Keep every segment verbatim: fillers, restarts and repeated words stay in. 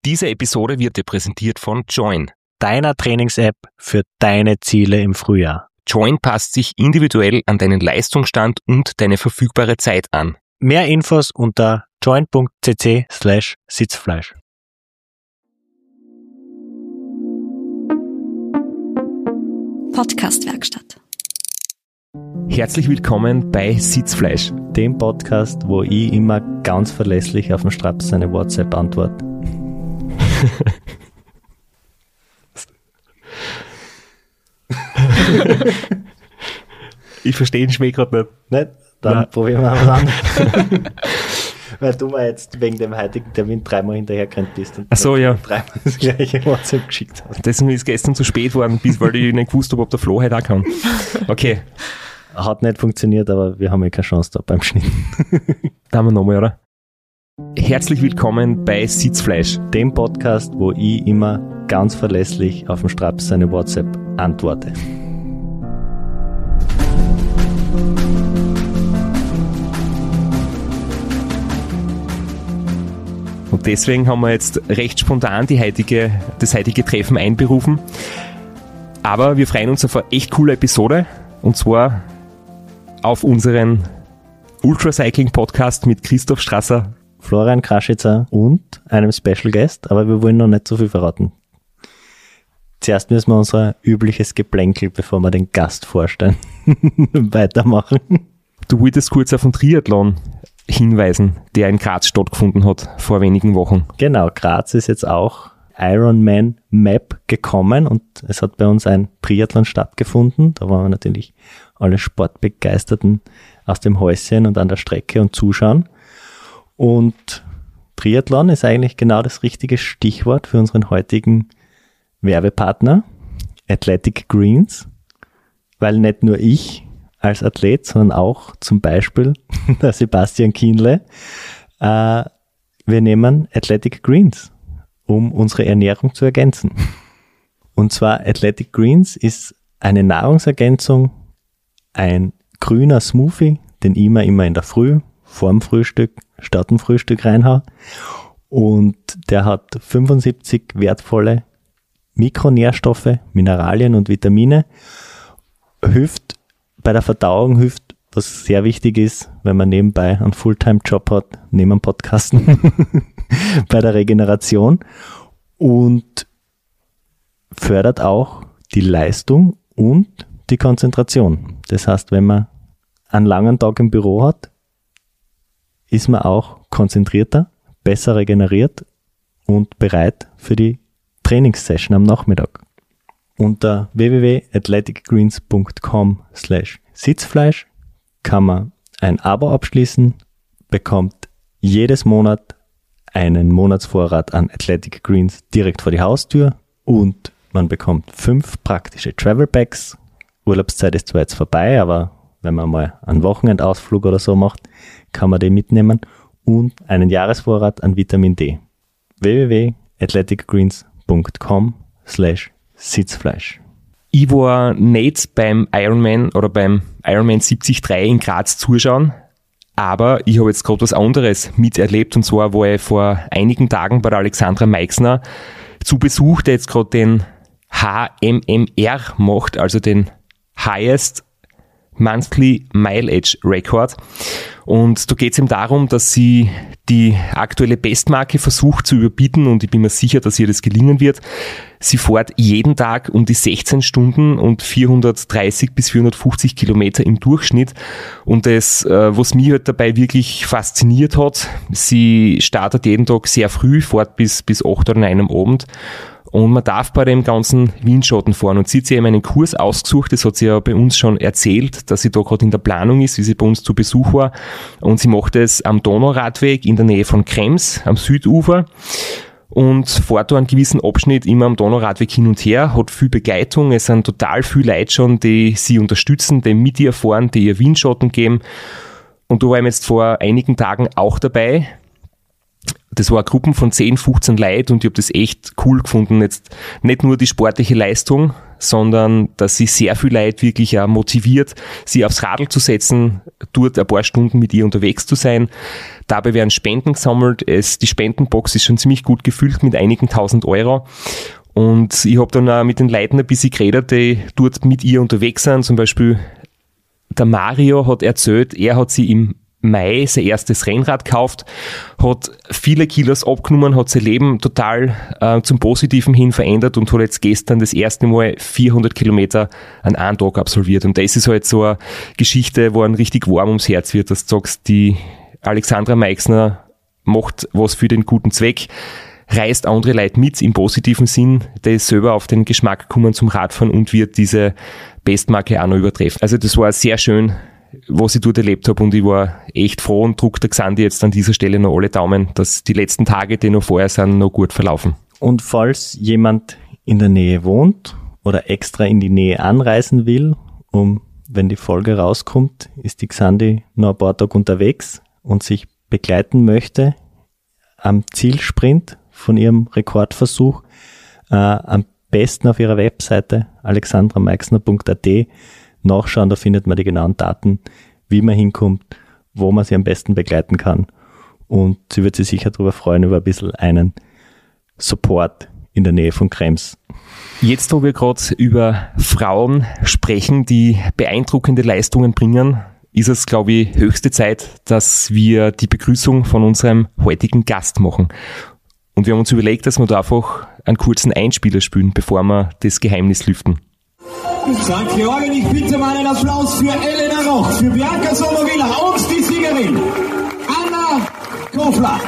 Diese Episode wird dir präsentiert von Join, deiner Trainings-App für deine Ziele im Frühjahr. Join passt sich individuell an deinen Leistungsstand und deine verfügbare Zeit an. Mehr Infos unter join.cc slash Sitzfleisch. Podcast-Werkstatt. Herzlich willkommen bei Sitzfleisch, dem Podcast, wo ich immer ganz verlässlich auf den Straps seine WhatsApp antworte. Ich verstehe den Schmäh gerade nicht. Nicht? Dann Nein. probieren wir was an. Weil du mir jetzt wegen dem heutigen Termin dreimal hinterhergerannt bist und Ach so, ja. dreimal das gleiche WhatsApp geschickt hast. Deswegen ist gestern zu spät geworden, bis weil ich nicht gewusst habe, ob der Flo heute auch kann. Okay. Hat nicht funktioniert, aber wir haben ja keine Chance da beim Schnitt. Da haben wir nochmal, oder? Herzlich willkommen bei Sitzfleisch, dem Podcast, wo ich immer ganz verlässlich auf den Straps seine WhatsApp antworte. Und deswegen haben wir jetzt recht spontan die heutige, das heutige Treffen einberufen. Aber wir freuen uns auf eine echt coole Episode. Und zwar auf unseren Ultracycling-Podcast mit Christoph Strasser, Florian Kraschitzer und einem Special Guest, aber wir wollen noch nicht so viel verraten. Zuerst müssen wir unser übliches Geplänkel, bevor wir den Gast vorstellen, weitermachen. Du wolltest kurz auf den Triathlon hinweisen, der in Graz stattgefunden hat vor wenigen Wochen. Genau, Graz ist jetzt auch Ironman Map gekommen und es hat bei uns ein Triathlon stattgefunden. Da waren wir natürlich alle Sportbegeisterten aus dem Häuschen und an der Strecke und zuschauen. Und Triathlon ist eigentlich genau das richtige Stichwort für unseren heutigen Werbepartner, Athletic Greens, weil nicht nur ich als Athlet, sondern auch zum Beispiel der Sebastian Kienle, äh, wir nehmen Athletic Greens, um unsere Ernährung zu ergänzen. Und zwar Athletic Greens ist eine Nahrungsergänzung, ein grüner Smoothie, den ich mir immer in der Früh vorm Frühstück, statt dem Frühstück reinhau. Und der hat fünfundsiebzig wertvolle Mikronährstoffe, Mineralien und Vitamine, hilft bei der Verdauung, hilft, was sehr wichtig ist, wenn man nebenbei einen Fulltime-Job hat, neben dem Podcasten, bei der Regeneration und fördert auch die Leistung und die Konzentration. Das heißt, wenn man einen langen Tag im Büro hat, ist man auch konzentrierter, besser regeneriert und bereit für die Trainingssession am Nachmittag. Unter w w w punkt athleticgreens punkt com slash Sitzfleisch kann man ein Abo abschließen, bekommt jedes Monat einen Monatsvorrat an Athletic Greens direkt vor die Haustür und man bekommt fünf praktische Travel Packs. Urlaubszeit ist zwar jetzt vorbei, aber wenn man mal einen Wochenendausflug oder so macht, kann man den mitnehmen und einen Jahresvorrat an Vitamin D. w w w punkt athleticgreens punkt com slash Sitzfleisch. Ich war nicht beim Ironman oder beim Ironman siebzig Komma drei in Graz zuschauen, aber ich habe jetzt gerade was anderes miterlebt und zwar war ich vor einigen Tagen bei der Alexandra Meixner zu Besuch, der jetzt gerade den H M M R macht, also den Highest Monthly Mileage Record. Und da geht es ihm darum, dass sie die aktuelle Bestmarke versucht zu überbieten und ich bin mir sicher, dass ihr das gelingen wird. Sie fährt jeden Tag um die sechzehn Stunden und vierhundertdreißig bis vierhundertfünfzig Kilometer im Durchschnitt. Und das, was mich halt dabei wirklich fasziniert hat, sie startet jeden Tag sehr früh, fährt bis, bis acht oder neun am Abend. Und man darf bei dem ganzen Windschatten fahren. Und sie hat sich eben einen Kurs ausgesucht, das hat sie ja bei uns schon erzählt, dass sie da gerade in der Planung ist, wie sie bei uns zu Besuch war. Und sie macht es am Donauradweg in der Nähe von Krems, am Südufer. Und fährt da einen gewissen Abschnitt immer am Donauradweg hin und her, hat viel Begleitung. Es sind total viele Leute schon, die sie unterstützen, die mit ihr fahren, die ihr Windschatten geben. Und da war ich jetzt vor einigen Tagen auch dabei. Das war eine Gruppe von zehn, fünfzehn Leuten und ich habe das echt cool gefunden. Jetzt nicht nur die sportliche Leistung, sondern dass sie sehr viel Leute wirklich auch motiviert, sie aufs Radl zu setzen, dort ein paar Stunden mit ihr unterwegs zu sein. Dabei werden Spenden gesammelt. Es, die Spendenbox ist schon ziemlich gut gefüllt mit einigen tausend Euro. Und ich habe dann auch mit den Leuten ein bisschen geredet, die dort mit ihr unterwegs sind. Zum Beispiel der Mario hat erzählt, er hat sie im Mai sein erstes Rennrad gekauft, hat viele Kilos abgenommen, hat sein Leben total äh, zum Positiven hin verändert und hat jetzt gestern das erste Mal vierhundert Kilometer an einem Tag absolviert. Und das ist halt so eine Geschichte, wo einem richtig warm ums Herz wird, dass du sagst, die Alexandra Meixner macht was für den guten Zweck, reißt andere Leute mit im positiven Sinn, die ist selber auf den Geschmack kommen zum Radfahren und wird diese Bestmarke auch noch übertreffen. Also das war sehr schön, was ich dort erlebt habe und ich war echt froh und drücke der Xandi jetzt an dieser Stelle noch alle Daumen, dass die letzten Tage, die noch vorher sind, noch gut verlaufen. Und falls jemand in der Nähe wohnt oder extra in die Nähe anreisen will, um, wenn die Folge rauskommt, ist die Xandi noch ein paar Tage unterwegs und sich begleiten möchte am Zielsprint von ihrem Rekordversuch, äh, am besten auf ihrer Webseite alexandra meixner punkt a t nachschauen, da findet man die genauen Daten, wie man hinkommt, wo man sie am besten begleiten kann. Und sie wird sich sicher darüber freuen, über ein bisschen einen Support in der Nähe von Krems. Jetzt, wo wir gerade über Frauen sprechen, die beeindruckende Leistungen bringen, ist es, glaube ich, höchste Zeit, dass wir die Begrüßung von unserem heutigen Gast machen. Und wir haben uns überlegt, dass wir da einfach einen kurzen Einspieler spielen, bevor wir das Geheimnis lüften. Sankt Georgen, ich bitte mal einen Applaus für Elena Roch, für Bianca Sommervilla und die Siegerin Anna Kofler.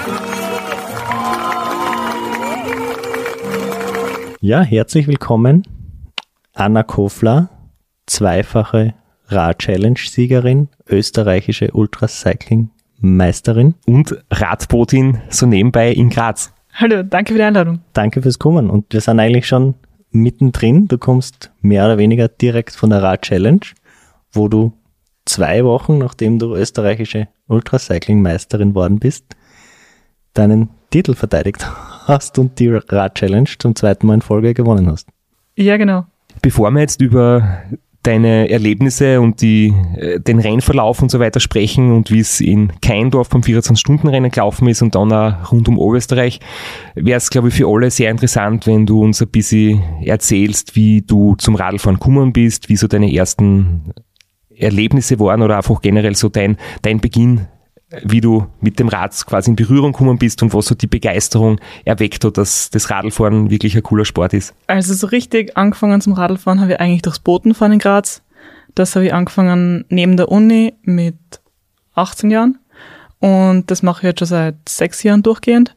Ja, herzlich willkommen, Anna Kofler, zweifache Rad-Challenge-Siegerin, österreichische Ultracycling-Meisterin. Und Radbotin so nebenbei in Graz. Hallo, danke für die Einladung. Danke fürs Kommen und wir sind eigentlich schon mittendrin. Du kommst mehr oder weniger direkt von der Rad-Challenge, wo du zwei Wochen, nachdem du österreichische Ultracycling-Meisterin worden bist, deinen Titel verteidigt hast und die Rad-Challenge zum zweiten Mal in Folge gewonnen hast. Ja, genau. Bevor wir jetzt über deine Erlebnisse und die, den Rennverlauf und so weiter sprechen und wie es in Keindorf beim vierundzwanzig-Stunden-Rennen gelaufen ist und dann auch rund um Oberösterreich, wäre es, glaube ich, für alle sehr interessant, wenn du uns ein bisschen erzählst, wie du zum Radlfahren gekommen bist, wie so deine ersten Erlebnisse waren oder einfach generell so dein, dein Beginn, wie du mit dem Rad quasi in Berührung gekommen bist und was so die Begeisterung erweckt hat, dass das Radlfahren wirklich ein cooler Sport ist. Also so richtig angefangen zum Radlfahren habe ich eigentlich durchs Botenfahren in Graz. Das habe ich angefangen neben der Uni mit achtzehn Jahren und das mache ich jetzt schon seit sechs Jahren durchgehend.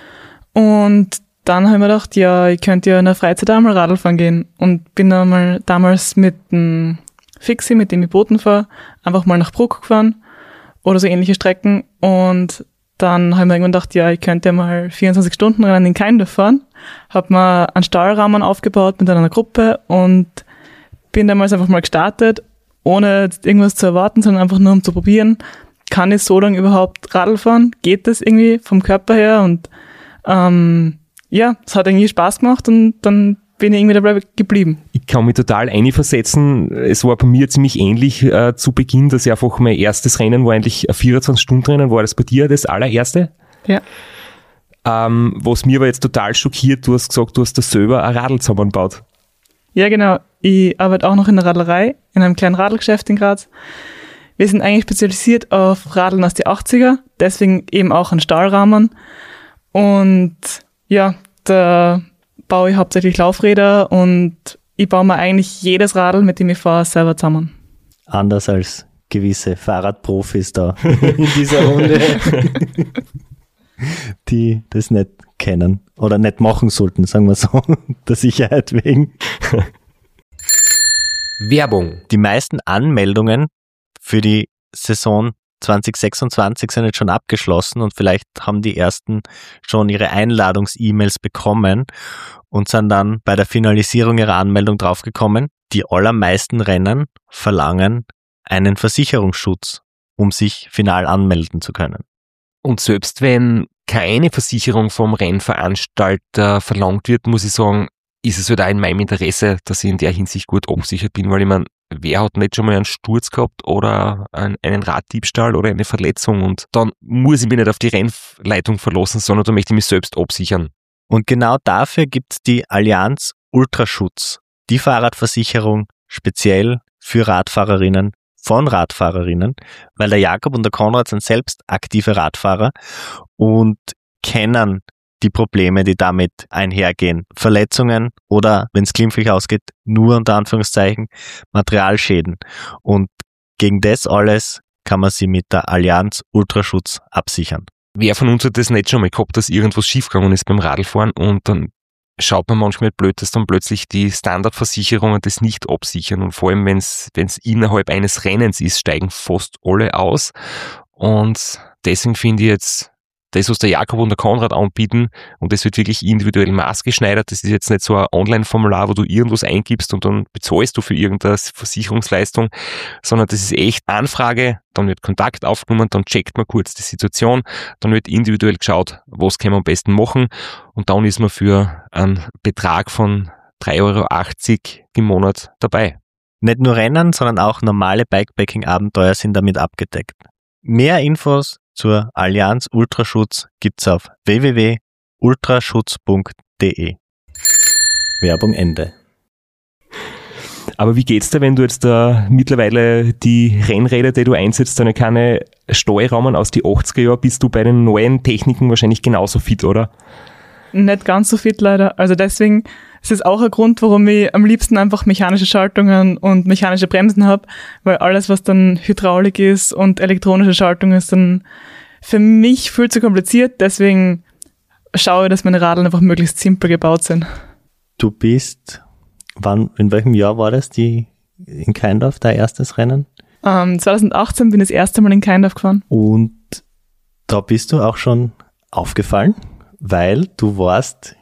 Und dann habe ich mir gedacht, ja, ich könnte ja in der Freizeit auch mal Radlfahren gehen und bin dann mal damals mit dem Fixi, mit dem ich Boten fahre, einfach mal nach Bruck gefahren oder so ähnliche Strecken und dann habe ich mir irgendwann gedacht, ja, ich könnte mal vierundzwanzig Stunden Rennen in Keindorf fahren, habe mir einen Stahlrahmen aufgebaut mit einer Gruppe und bin damals einfach mal gestartet, ohne irgendwas zu erwarten, sondern einfach nur um zu probieren, kann ich so lange überhaupt Radl fahren, geht das irgendwie vom Körper her und ähm, ja, es hat irgendwie Spaß gemacht und dann bin ich irgendwie dabei geblieben. Ich kann mich total einversetzen. Es war bei mir ziemlich ähnlich äh, zu Beginn, dass ich einfach mein erstes Rennen war eigentlich ein vierundzwanzig-Stunden-Rennen. War das bei dir das allererste? Ja. Ähm, was mir aber jetzt total schockiert, du hast gesagt, du hast da selber ein Radl zusammengebaut. Ja, genau. Ich arbeite auch noch in der Radlerei, in einem kleinen Radlgeschäft in Graz. Wir sind eigentlich spezialisiert auf Radeln aus den achtziger, deswegen eben auch ein Stahlrahmen. Und ja, da baue ich hauptsächlich Laufräder und ich baue mir eigentlich jedes Radl, mit dem ich fahre, selber zusammen. Anders als gewisse Fahrradprofis da in dieser Runde, die das nicht kennen oder nicht machen sollten, sagen wir so, der Sicherheit wegen. Werbung. Die meisten Anmeldungen für die Saison zwanzig sechsundzwanzig sind jetzt schon abgeschlossen und vielleicht haben die ersten schon ihre Einladungs-E-Mails bekommen und sind dann bei der Finalisierung ihrer Anmeldung draufgekommen. Die allermeisten Rennen verlangen einen Versicherungsschutz, um sich final anmelden zu können. Und selbst wenn keine Versicherung vom Rennveranstalter verlangt wird, muss ich sagen, ist es halt auch in meinem Interesse, dass ich in der Hinsicht gut abgesichert bin, weil ich meine, wer hat nicht schon mal einen Sturz gehabt oder einen, einen Raddiebstahl oder eine Verletzung und dann muss ich mich nicht auf die Rennleitung verlassen, sondern da möchte ich mich selbst absichern. Und genau dafür gibt es die Allianz Ultraschutz, die Fahrradversicherung speziell für Radfahrerinnen von Radfahrerinnen, weil der Jakob und der Konrad sind selbst aktive Radfahrer und kennen die Probleme, die damit einhergehen. Verletzungen oder, wenn es glimpflich ausgeht, nur unter Anführungszeichen Materialschäden. Und gegen das alles kann man sie mit der Allianz Ultraschutz absichern. Wer von uns hat das nicht schon mal gehabt, dass irgendwas schiefgegangen ist beim Radlfahren und dann schaut man manchmal blöd, dass dann plötzlich die Standardversicherungen das nicht absichern und vor allem, wenn es innerhalb eines Rennens ist, steigen fast alle aus und deswegen finde ich jetzt das, was der Jakob und der Konrad anbieten, und das wird wirklich individuell maßgeschneidert, das ist jetzt nicht so ein Online-Formular, wo du irgendwas eingibst und dann bezahlst du für irgendeine Versicherungsleistung, sondern das ist echt Anfrage, dann wird Kontakt aufgenommen, dann checkt man kurz die Situation, dann wird individuell geschaut, was kann man am besten machen und dann ist man für einen Betrag von drei Euro achtzig im Monat dabei. Nicht nur Rennen, sondern auch normale Bikepacking-Abenteuer sind damit abgedeckt. Mehr Infos zur Allianz Ultraschutz gibt's auf w w w punkt ultraschutz punkt d e. Werbung Ende. Aber wie geht's dir, wenn du jetzt da mittlerweile die Rennräder, die du einsetzt, deine keine Steuerrahmen aus die achtziger Jahren, bist du bei den neuen Techniken wahrscheinlich genauso fit, oder? Nicht ganz so fit leider. Also deswegen ist es auch ein Grund, warum ich am liebsten einfach mechanische Schaltungen und mechanische Bremsen habe, weil alles, was dann Hydraulik ist und elektronische Schaltung ist, dann für mich viel zu kompliziert. Deswegen schaue ich, dass meine Radl einfach möglichst simpel gebaut sind. Du bist, wann, in welchem Jahr war das, die in Keindorf, dein erstes Rennen? Ähm, zwanzig achtzehn bin ich das erste Mal in Keindorf gefahren. Und da bist du auch schon aufgefallen, weil du warst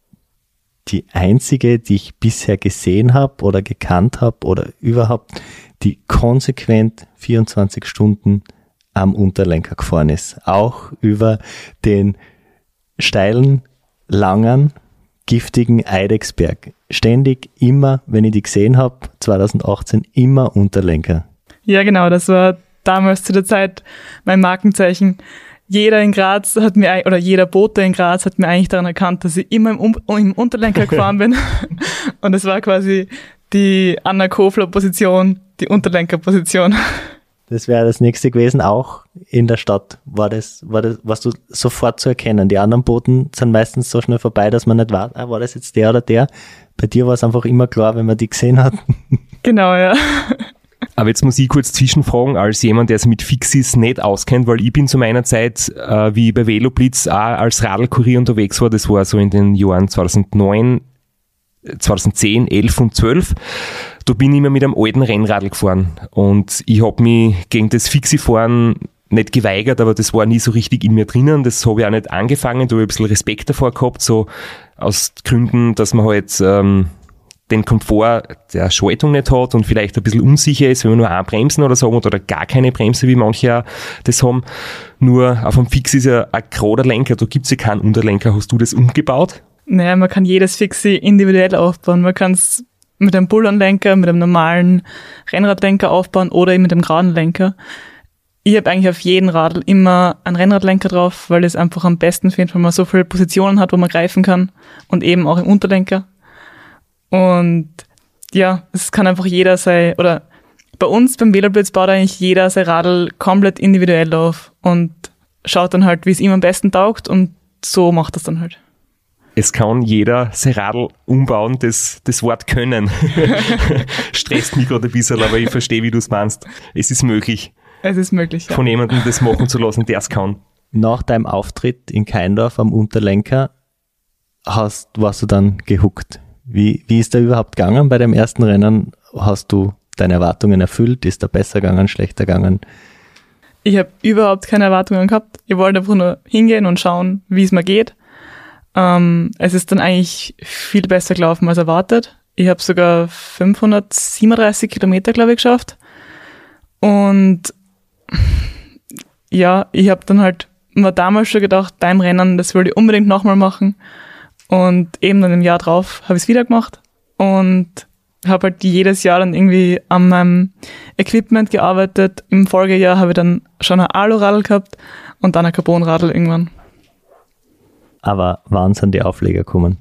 die einzige, die ich bisher gesehen habe oder gekannt habe oder überhaupt, die konsequent vierundzwanzig Stunden am Unterlenker gefahren ist. Auch über den steilen, langen, giftigen Eidechsberg. Ständig, immer, wenn ich die gesehen habe, zwanzig achtzehn, immer Unterlenker. Ja, genau, das war damals zu der Zeit mein Markenzeichen. Jeder in Graz hat mir, oder jeder Bote in Graz hat mir eigentlich daran erkannt, dass ich immer im, um, im Unterlenker gefahren bin. Und das war quasi die Anna Kofler-Position, die Unterlenker-Position. Das wäre das nächste gewesen, auch in der Stadt. War das, war das, warst du sofort zu erkennen? Die anderen Boten sind meistens so schnell vorbei, dass man nicht weiß, ah, war das jetzt der oder der? Bei dir war es einfach immer klar, wenn man die gesehen hat. Genau, ja. Aber jetzt muss ich kurz zwischenfragen, als jemand, der sich mit Fixis nicht auskennt, weil ich bin zu meiner Zeit, äh, wie ich bei Veloblitz auch als Radlkurier unterwegs war, das war so in den Jahren zweitausendneun, zweitausendzehn, elf und zwölf, da bin ich immer mit einem alten Rennradl gefahren und ich habe mich gegen das Fixi-Fahren nicht geweigert, aber das war nie so richtig in mir drinnen, das habe ich auch nicht angefangen, da habe ich ein bisschen Respekt davor gehabt, so aus Gründen, dass man halt ähm, den Komfort der Schaltung nicht hat und vielleicht ein bisschen unsicher ist, wenn man nur ein Bremsen oder so hat oder gar keine Bremse, wie manche auch das haben. Nur auf einem Fix ist ja ein gerader Lenker, da gibt es ja keinen Unterlenker. Hast du das umgebaut? Naja, man kann jedes Fixie individuell aufbauen. Man kann es mit einem Bullernlenker, mit einem normalen Rennradlenker aufbauen oder eben mit einem geraden Lenker. Ich habe eigentlich auf jeden Radl immer einen Rennradlenker drauf, weil ich es einfach am besten finde, weil man so viele Positionen hat, wo man greifen kann und eben auch im Unterlenker. Und ja, es kann einfach jeder sein, oder bei uns beim Veloblitz baut eigentlich jeder sein Radl komplett individuell auf und schaut dann halt, wie es ihm am besten taugt und so macht das dann halt. Es kann jeder sein Radl umbauen, das, das Wort können. Stresst mich gerade ein bisschen, aber ich verstehe, wie du es meinst. Es ist möglich. Es ist möglich, ja. Von jemandem das machen zu lassen, der es kann. Nach deinem Auftritt in Keindorf am Unterlenker hast, warst du dann gehuckt. Wie, wie ist da überhaupt gegangen bei dem ersten Rennen? Hast du deine Erwartungen erfüllt? Ist da besser gegangen, schlechter gegangen? Ich habe überhaupt keine Erwartungen gehabt. Ich wollte einfach nur hingehen und schauen, wie es mir geht. Ähm, es ist dann eigentlich viel besser gelaufen als erwartet. Ich habe sogar fünfhundertsiebenunddreißig Kilometer, glaube ich, geschafft. Und ja, ich habe dann halt mir damals schon gedacht, beim Rennen, das will ich unbedingt nochmal machen. Und eben dann im Jahr drauf habe ich es wieder gemacht und habe halt jedes Jahr dann irgendwie an meinem Equipment gearbeitet. Im Folgejahr habe ich dann schon ein Aluradl gehabt und dann ein Carbonradl irgendwann. Aber wann sind die Aufleger gekommen?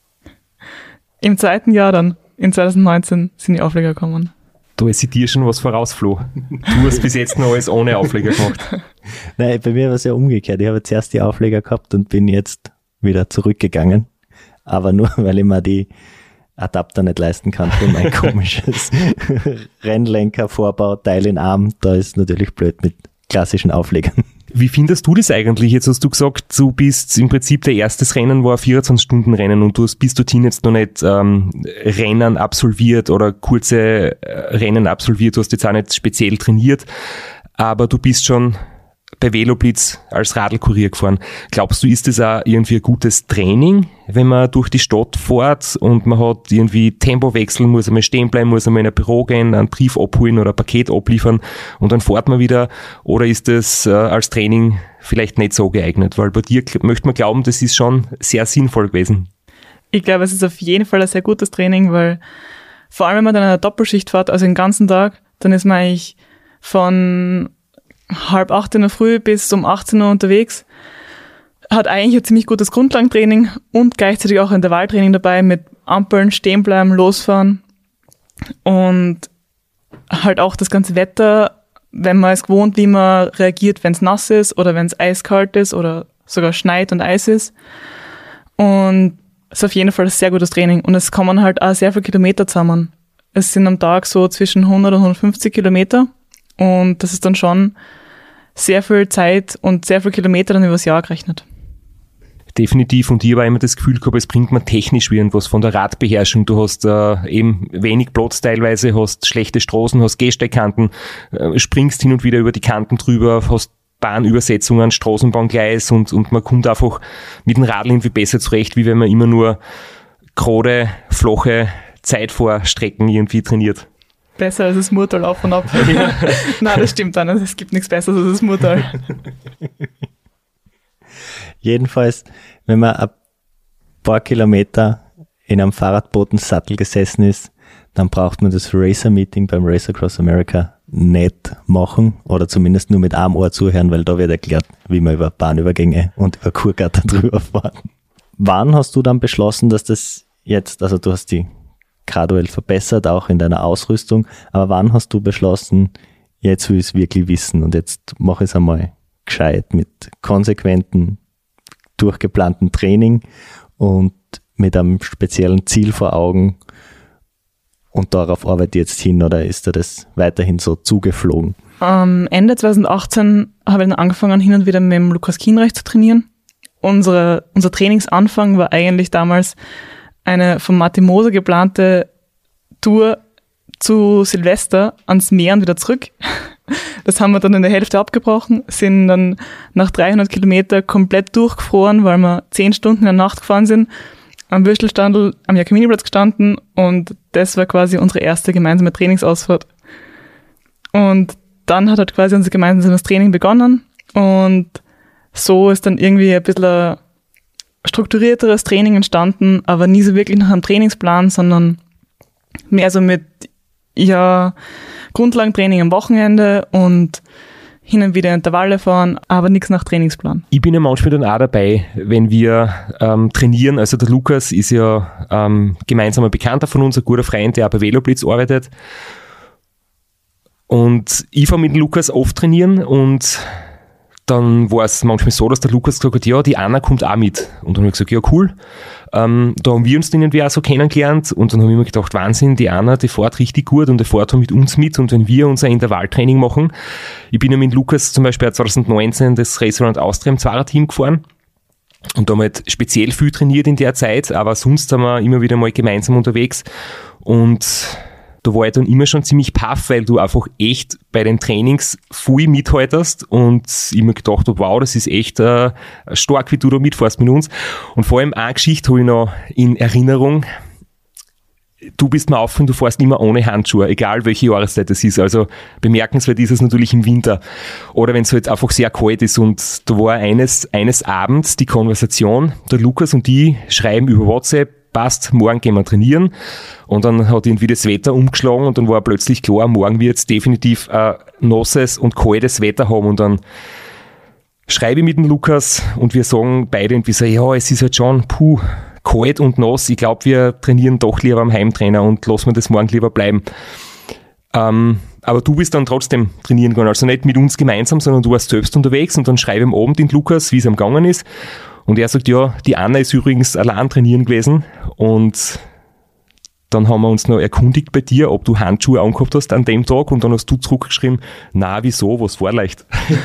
Im zweiten Jahr dann, in zwanzig neunzehn, sind die Aufleger gekommen. Da ist dir schon was voraus, Flo. Du hast bis jetzt noch alles ohne Aufleger gemacht. Nein, bei mir war es ja umgekehrt. Ich habe zuerst die Aufleger gehabt und bin jetzt wieder zurückgegangen. Aber nur, weil ich mir die Adapter nicht leisten kann für mein komisches Rennlenker-Vorbau-Teil in Arm. Da ist natürlich blöd mit klassischen Auflegern. Wie findest du das eigentlich? Jetzt hast du gesagt, du bist im Prinzip, der erstes Rennen war ein vierundzwanzig-Stunden-Rennen und du hast bis dorthin jetzt noch nicht ähm, Rennen absolviert oder kurze äh, Rennen absolviert. Du hast jetzt auch nicht speziell trainiert, aber du bist schon bei Veloblitz als Radlkurier gefahren. Glaubst du, ist das auch irgendwie ein gutes Training, wenn man durch die Stadt fährt und man hat irgendwie Tempowechsel, muss einmal stehen bleiben, muss einmal in ein Büro gehen, einen Brief abholen oder ein Paket abliefern und dann fährt man wieder? Oder ist das äh, als Training vielleicht nicht so geeignet? Weil bei dir möchte man glauben, das ist schon sehr sinnvoll gewesen. Ich glaube, es ist auf jeden Fall ein sehr gutes Training, weil vor allem, wenn man dann eine Doppelschicht fährt, also den ganzen Tag, dann ist man eigentlich von halb acht in der Früh bis um achtzehn Uhr unterwegs, hat eigentlich ein ziemlich gutes Grundlagentraining und gleichzeitig auch ein Intervalltraining dabei mit Ampeln, stehen bleiben, losfahren und halt auch das ganze Wetter, wenn man es gewohnt, wie man reagiert, wenn es nass ist oder wenn es eiskalt ist oder sogar schneit und Eis ist. Und es ist auf jeden Fall ein sehr gutes Training und es kommen halt auch sehr viele Kilometer zusammen. Es sind am Tag so zwischen hundert und hundertfünfzig Kilometer und das ist dann schon sehr viel Zeit und sehr viele Kilometer dann übers Jahr gerechnet. Definitiv, und ich habe immer das Gefühl gehabt, es bringt mir technisch wie irgendwas von der Radbeherrschung. Du hast äh, eben wenig Platz teilweise, hast schlechte Straßen, hast Gehsteigkanten, äh, springst hin und wieder über die Kanten drüber, hast Bahnübersetzungen, Straßenbahngleis und, und man kommt einfach mit dem Radl irgendwie besser zurecht, wie wenn man immer nur gerade, flache Zeitvorstrecken irgendwie trainiert. Besser als das Murtal auf und ab. Ja. Nein, das stimmt auch nicht. Es gibt nichts Besseres als das Murtal. Jedenfalls, wenn man ein paar Kilometer in einem Fahrradbotensattel gesessen ist, dann braucht man das Racer-Meeting beim Race Across America nicht machen oder zumindest nur mit einem Ohr zuhören, weil da wird erklärt, wie man über Bahnübergänge und über Kurgatter drüber fahren. Wann hast du dann beschlossen, dass das jetzt, also du hast die graduell verbessert, auch in deiner Ausrüstung. Aber wann hast du beschlossen, jetzt will ich es wirklich wissen und jetzt mache ich es einmal gescheit mit konsequenten, durchgeplanten Training und mit einem speziellen Ziel vor Augen und darauf arbeite ich jetzt hin, oder ist dir das weiterhin so zugeflogen? Um, Ende zwanzig achtzehn habe ich dann angefangen, hin und wieder mit dem Lukas Kienreich zu trainieren. Unsere, unser Trainingsanfang war eigentlich damals eine von Martin Moser geplante Tour zu Silvester ans Meer und wieder zurück. Das haben wir dann in der Hälfte abgebrochen, sind dann nach dreihundert Kilometer komplett durchgefroren, weil wir zehn Stunden in der Nacht gefahren sind, am Würstelstandl am Jakominiplatz gestanden und das war quasi unsere erste gemeinsame Trainingsausfahrt. Und dann hat halt quasi unser gemeinsames Training begonnen und so ist dann irgendwie ein bisschen ein strukturierteres Training entstanden, aber nie so wirklich nach einem Trainingsplan, sondern mehr so mit ja Grundlagentraining am Wochenende und hin und wieder Intervalle fahren, aber nichts nach Trainingsplan. Ich bin ja manchmal dann auch dabei, wenn wir ähm, trainieren. Also der Lukas ist ja ähm, gemeinsamer Bekannter von uns, ein guter Freund, der auch bei Veloblitz arbeitet. Und ich fahre mit dem Lukas oft trainieren und dann war es manchmal so, dass der Lukas gesagt hat, ja, die Anna kommt auch mit. Und dann habe ich gesagt, ja, cool. Ähm, da haben wir uns dann irgendwie auch so kennengelernt und dann habe ich mir gedacht, Wahnsinn, die Anna, die fährt richtig gut und die fährt mit uns mit und wenn wir unser Intervalltraining machen, ich bin ja mit Lukas zum Beispiel zwanzig neunzehn das Race Around Austria im Zweierteam gefahren und da haben wir halt speziell viel trainiert in der Zeit, aber sonst sind wir immer wieder mal gemeinsam unterwegs und da war ich dann immer schon ziemlich paff, weil du einfach echt bei den Trainings viel mithaltest und ich mir gedacht habe, wow, das ist echt äh, stark, wie du da mitfährst mit uns. Und vor allem eine Geschichte habe ich noch in Erinnerung. du bist mir aufgefallen, du fährst immer ohne Handschuhe, egal welche Jahreszeit es ist. Also bemerkenswert ist es natürlich im Winter. Oder wenn es halt einfach sehr kalt ist. Und da war eines, eines Abends die Konversation, der Lukas und die schreiben über WhatsApp, passt, morgen gehen wir trainieren. Und dann hat irgendwie das Wetter umgeschlagen und dann war plötzlich klar, morgen wird es definitiv ein nasses und kaltes Wetter haben. Und dann schreibe ich mit dem Lukas und wir sagen beide irgendwie so, ja, es ist halt schon, puh, kalt und nass. Ich glaube, wir trainieren doch lieber am Heimtrainer und lassen wir das morgen lieber bleiben. Ähm, aber du bist dann trotzdem trainieren gegangen. Also nicht mit uns gemeinsam, sondern du warst selbst unterwegs und dann schreibe ich am Abend den Lukas, wie es am gegangen ist. Und er sagt, ja, die Anna ist übrigens allein trainieren gewesen. Und dann haben wir uns noch erkundigt bei dir, ob du Handschuhe angehabt hast an dem Tag. Und dann hast du zurückgeschrieben, na, wieso, was war leicht?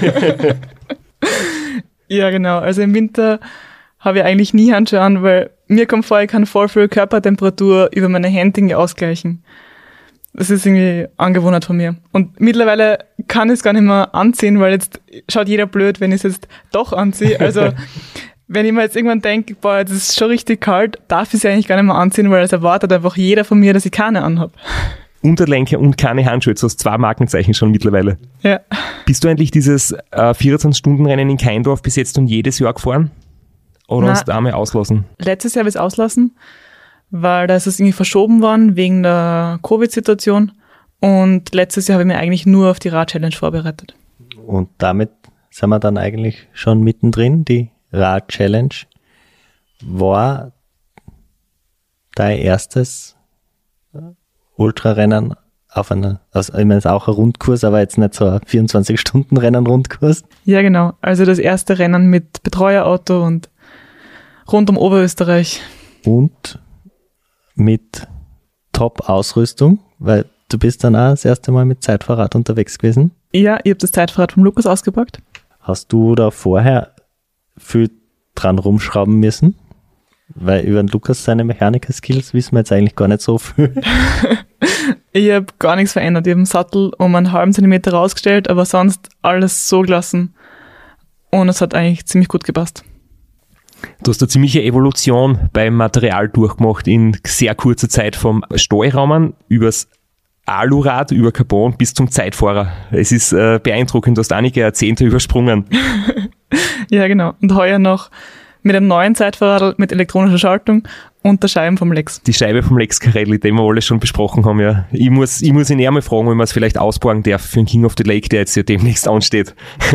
Ja, genau. Also im Winter habe ich eigentlich nie Handschuhe an, weil mir kommt vor, ich kann voll viel Körpertemperatur über meine Hände irgendwie ausgleichen. Das ist irgendwie Angewohnheit von mir. Und mittlerweile kann ich es gar nicht mehr anziehen, weil jetzt schaut jeder blöd, wenn ich es jetzt doch anziehe. Also wenn ich mir jetzt irgendwann denke, boah, jetzt ist schon richtig kalt, darf ich es eigentlich gar nicht mehr anziehen, weil es erwartet einfach jeder von mir, dass ich keine anhabe. Unterlenker und keine Handschuhe, du hast zwei Markenzeichen schon mittlerweile. Ja. Bist du eigentlich dieses äh, vierundzwanzig-Stunden-Rennen in Keindorf bis jetzt und jedes Jahr gefahren? Oder Na, hast du einmal auslassen? Letztes Jahr habe ich es auslassen, weil da ist es irgendwie verschoben worden wegen der Covid-Situation. Und letztes Jahr habe ich mich eigentlich nur auf die Rad-Challenge vorbereitet. Und damit sind wir dann eigentlich schon mittendrin. Die Rad-Challenge war dein erstes Ultrarennen auf einer, also ich meine, es ist auch ein Rundkurs, aber jetzt nicht so ein vierundzwanzig-Stunden-Rennen-Rundkurs. Ja, genau. Also das erste Rennen mit Betreuerauto und rund um Oberösterreich. Und mit Top-Ausrüstung, weil du bist dann auch das erste Mal mit Zeitfahrrad unterwegs gewesen. Ja, ich habe das Zeitfahrrad vom Lukas ausgepackt. Hast du da vorher viel dran rumschrauben müssen? Weil über den Lukas seine Mechaniker-Skills wissen wir jetzt eigentlich gar nicht so viel. Ich habe gar nichts verändert. Ich habe den Sattel um einen halben Zentimeter rausgestellt, aber sonst alles so gelassen. Und es hat eigentlich ziemlich gut gepasst. Du hast eine ziemliche Evolution beim Material durchgemacht in sehr kurzer Zeit vom Stahlrahmen übers Alurad, über Carbon bis zum Zeitfahrer. Es ist äh, beeindruckend, du hast einige Jahrzehnte übersprungen. Ja, genau. Und heuer noch mit einem neuen Zeitfahrrad mit elektronischer Schaltung und der Scheibe vom Lex. Die Scheibe vom Lex Carelli, den wir alle schon besprochen haben, ja. Ich muss, ich muss ihn eher mal fragen, wenn man es vielleicht ausborgen darf für den King of the Lake, der jetzt ja demnächst ansteht.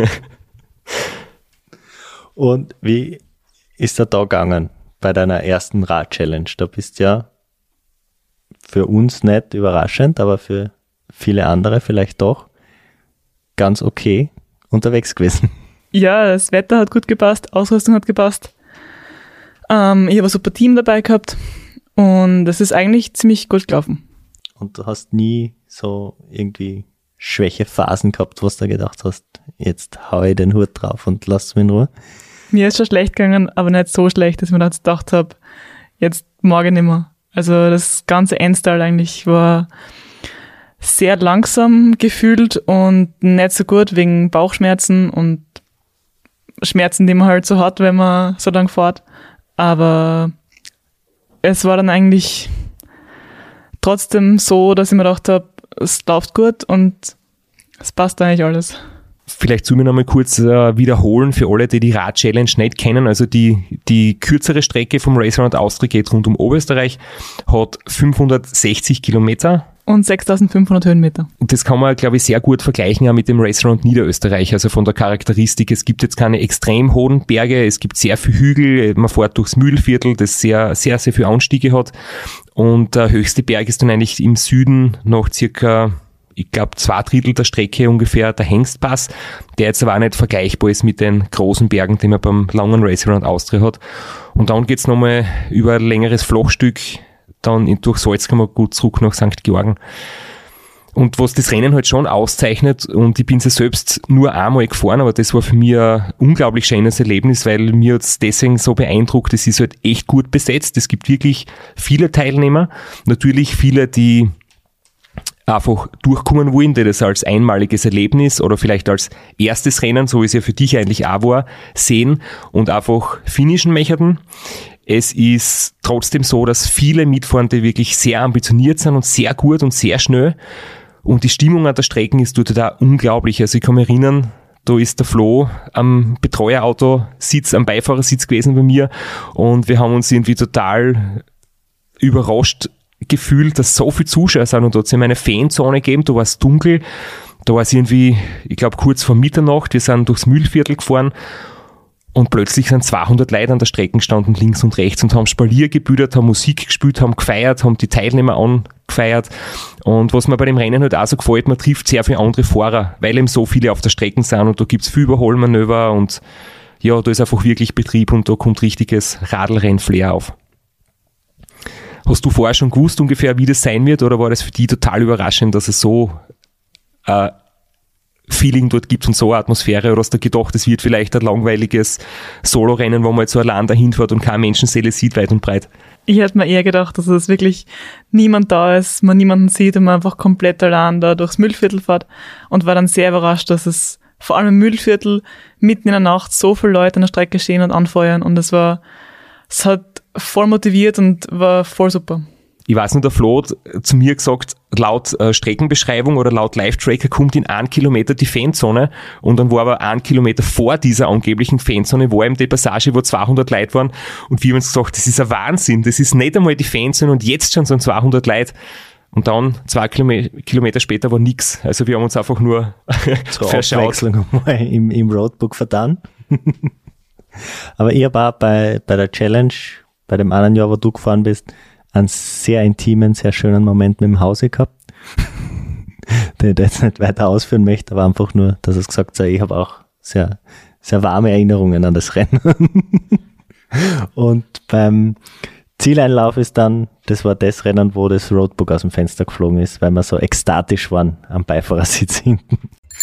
Und wie ist der da gegangen bei deiner ersten Rad-Challenge? Da bist ja für uns nicht überraschend, aber für viele andere vielleicht doch ganz okay unterwegs gewesen. Ja, das Wetter hat gut gepasst, Ausrüstung hat gepasst. Ähm, ich habe ein super Team dabei gehabt und es ist eigentlich ziemlich gut gelaufen. Und du hast nie so irgendwie Schwächephasen gehabt, was du gedacht hast, jetzt hau ich den Hut drauf und lass mich in Ruhe? Mir ist schon schlecht gegangen, aber nicht so schlecht, dass ich mir dann gedacht habe, jetzt mag ich nicht mehr. Also das ganze Endstyle eigentlich war sehr langsam gefühlt und nicht so gut wegen Bauchschmerzen und Schmerzen, die man halt so hat, wenn man so lang fährt. Aber es war dann eigentlich trotzdem so, dass ich mir gedacht habe, es läuft gut und es passt eigentlich alles. Vielleicht zu mir nochmal kurz äh, wiederholen für alle, die die Rad-Challenge nicht kennen. Also die, die kürzere Strecke vom Race Around Austria geht rund um Oberösterreich, hat fünfhundertsechzig Kilometer. Und sechstausendfünfhundert Höhenmeter. Und das kann man, glaube ich, sehr gut vergleichen ja mit dem Race Around Niederösterreich, also von der Charakteristik. Es gibt jetzt keine extrem hohen Berge, es gibt sehr viel Hügel, man fährt durchs Mühlviertel, das sehr, sehr, sehr viel Anstiege hat. Und der höchste Berg ist dann eigentlich im Süden noch circa, ich glaube, zwei Drittel der Strecke ungefähr, der Hengstpass, der jetzt aber auch nicht vergleichbar ist mit den großen Bergen, die man beim langen Race Around Austria hat. Und dann geht's nochmal über ein längeres Flachstück, dann in, durch Salzkammer gut zurück nach Sankt Georgen. Und was das Rennen halt schon auszeichnet, und ich bin es ja selbst nur einmal gefahren, aber das war für mich ein unglaublich schönes Erlebnis, weil mir es deswegen so beeindruckt, es ist halt echt gut besetzt. Es gibt wirklich viele Teilnehmer, natürlich viele, die einfach durchkommen wollen, die das als einmaliges Erlebnis oder vielleicht als erstes Rennen, so wie es ja für dich eigentlich auch war, sehen und einfach finishen möchten. Es ist trotzdem so, dass viele Mitfahrende wirklich sehr ambitioniert sind und sehr gut und sehr schnell. Und die Stimmung an der Strecke ist dort da unglaublich. Also ich kann mich erinnern, da ist der Flo am Betreuerauto Sitz, am Beifahrersitz gewesen bei mir und wir haben uns irgendwie total überrascht gefühlt, dass so viele Zuschauer sind und da hat es eben eine Fanzone gegeben, da war es dunkel, da war es irgendwie, ich glaube kurz vor Mitternacht, wir sind durchs Mühlviertel gefahren und plötzlich sind zweihundert Leute an der Strecke gestanden, links und rechts und haben Spalier gebildet, haben Musik gespielt, haben gefeiert, haben die Teilnehmer angefeiert und was mir bei dem Rennen halt auch so gefällt, man trifft sehr viele andere Fahrer, weil eben so viele auf der Strecke sind und da gibt es viel Überholmanöver und ja, da ist einfach wirklich Betrieb und da kommt richtiges Radlrenn-Flair auf. Hast du vorher schon gewusst ungefähr, wie das sein wird oder war das für dich total überraschend, dass es so äh, Feeling dort gibt und so eine Atmosphäre oder hast du gedacht, es wird vielleicht ein langweiliges Solo-Rennen, wo man jetzt so allein dahin fährt und keine Menschenseele sieht, weit und breit? Ich hätte mir eher gedacht, dass es wirklich niemand da ist, man niemanden sieht und man einfach komplett allein da durchs Mühlviertel fährt und war dann sehr überrascht, dass es vor allem im Mühlviertel mitten in der Nacht so viele Leute an der Strecke stehen und anfeuern und es war, es hat voll motiviert und war voll super. Ich weiß nur, der Flo hat zu mir gesagt, laut äh, Streckenbeschreibung oder laut Live-Tracker kommt in einen Kilometer die Fanzone und dann war aber ein Kilometer vor dieser angeblichen Fanzone, war eben die Passage, wo zweihundert Leute waren und wir haben uns gesagt, das ist ein Wahnsinn, das ist nicht einmal die Fanzone und jetzt schon so zweihundert Leute und dann zwei Kilometer später war nix. Also wir haben uns einfach nur Zur verschaut. Abwechslung mal im, im Roadbook vertan. Aber ich habe auch bei, bei der Challenge, bei dem einen Jahr, wo du gefahren bist, einen sehr intimen, sehr schönen Moment mit dem Hause gehabt, den ich jetzt nicht weiter ausführen möchte, aber einfach nur, dass es gesagt hat, ich habe auch sehr, sehr warme Erinnerungen an das Rennen. Und beim Zieleinlauf ist dann, das war das Rennen, wo das Roadbook aus dem Fenster geflogen ist, weil wir so ekstatisch waren am Beifahrersitz hinten.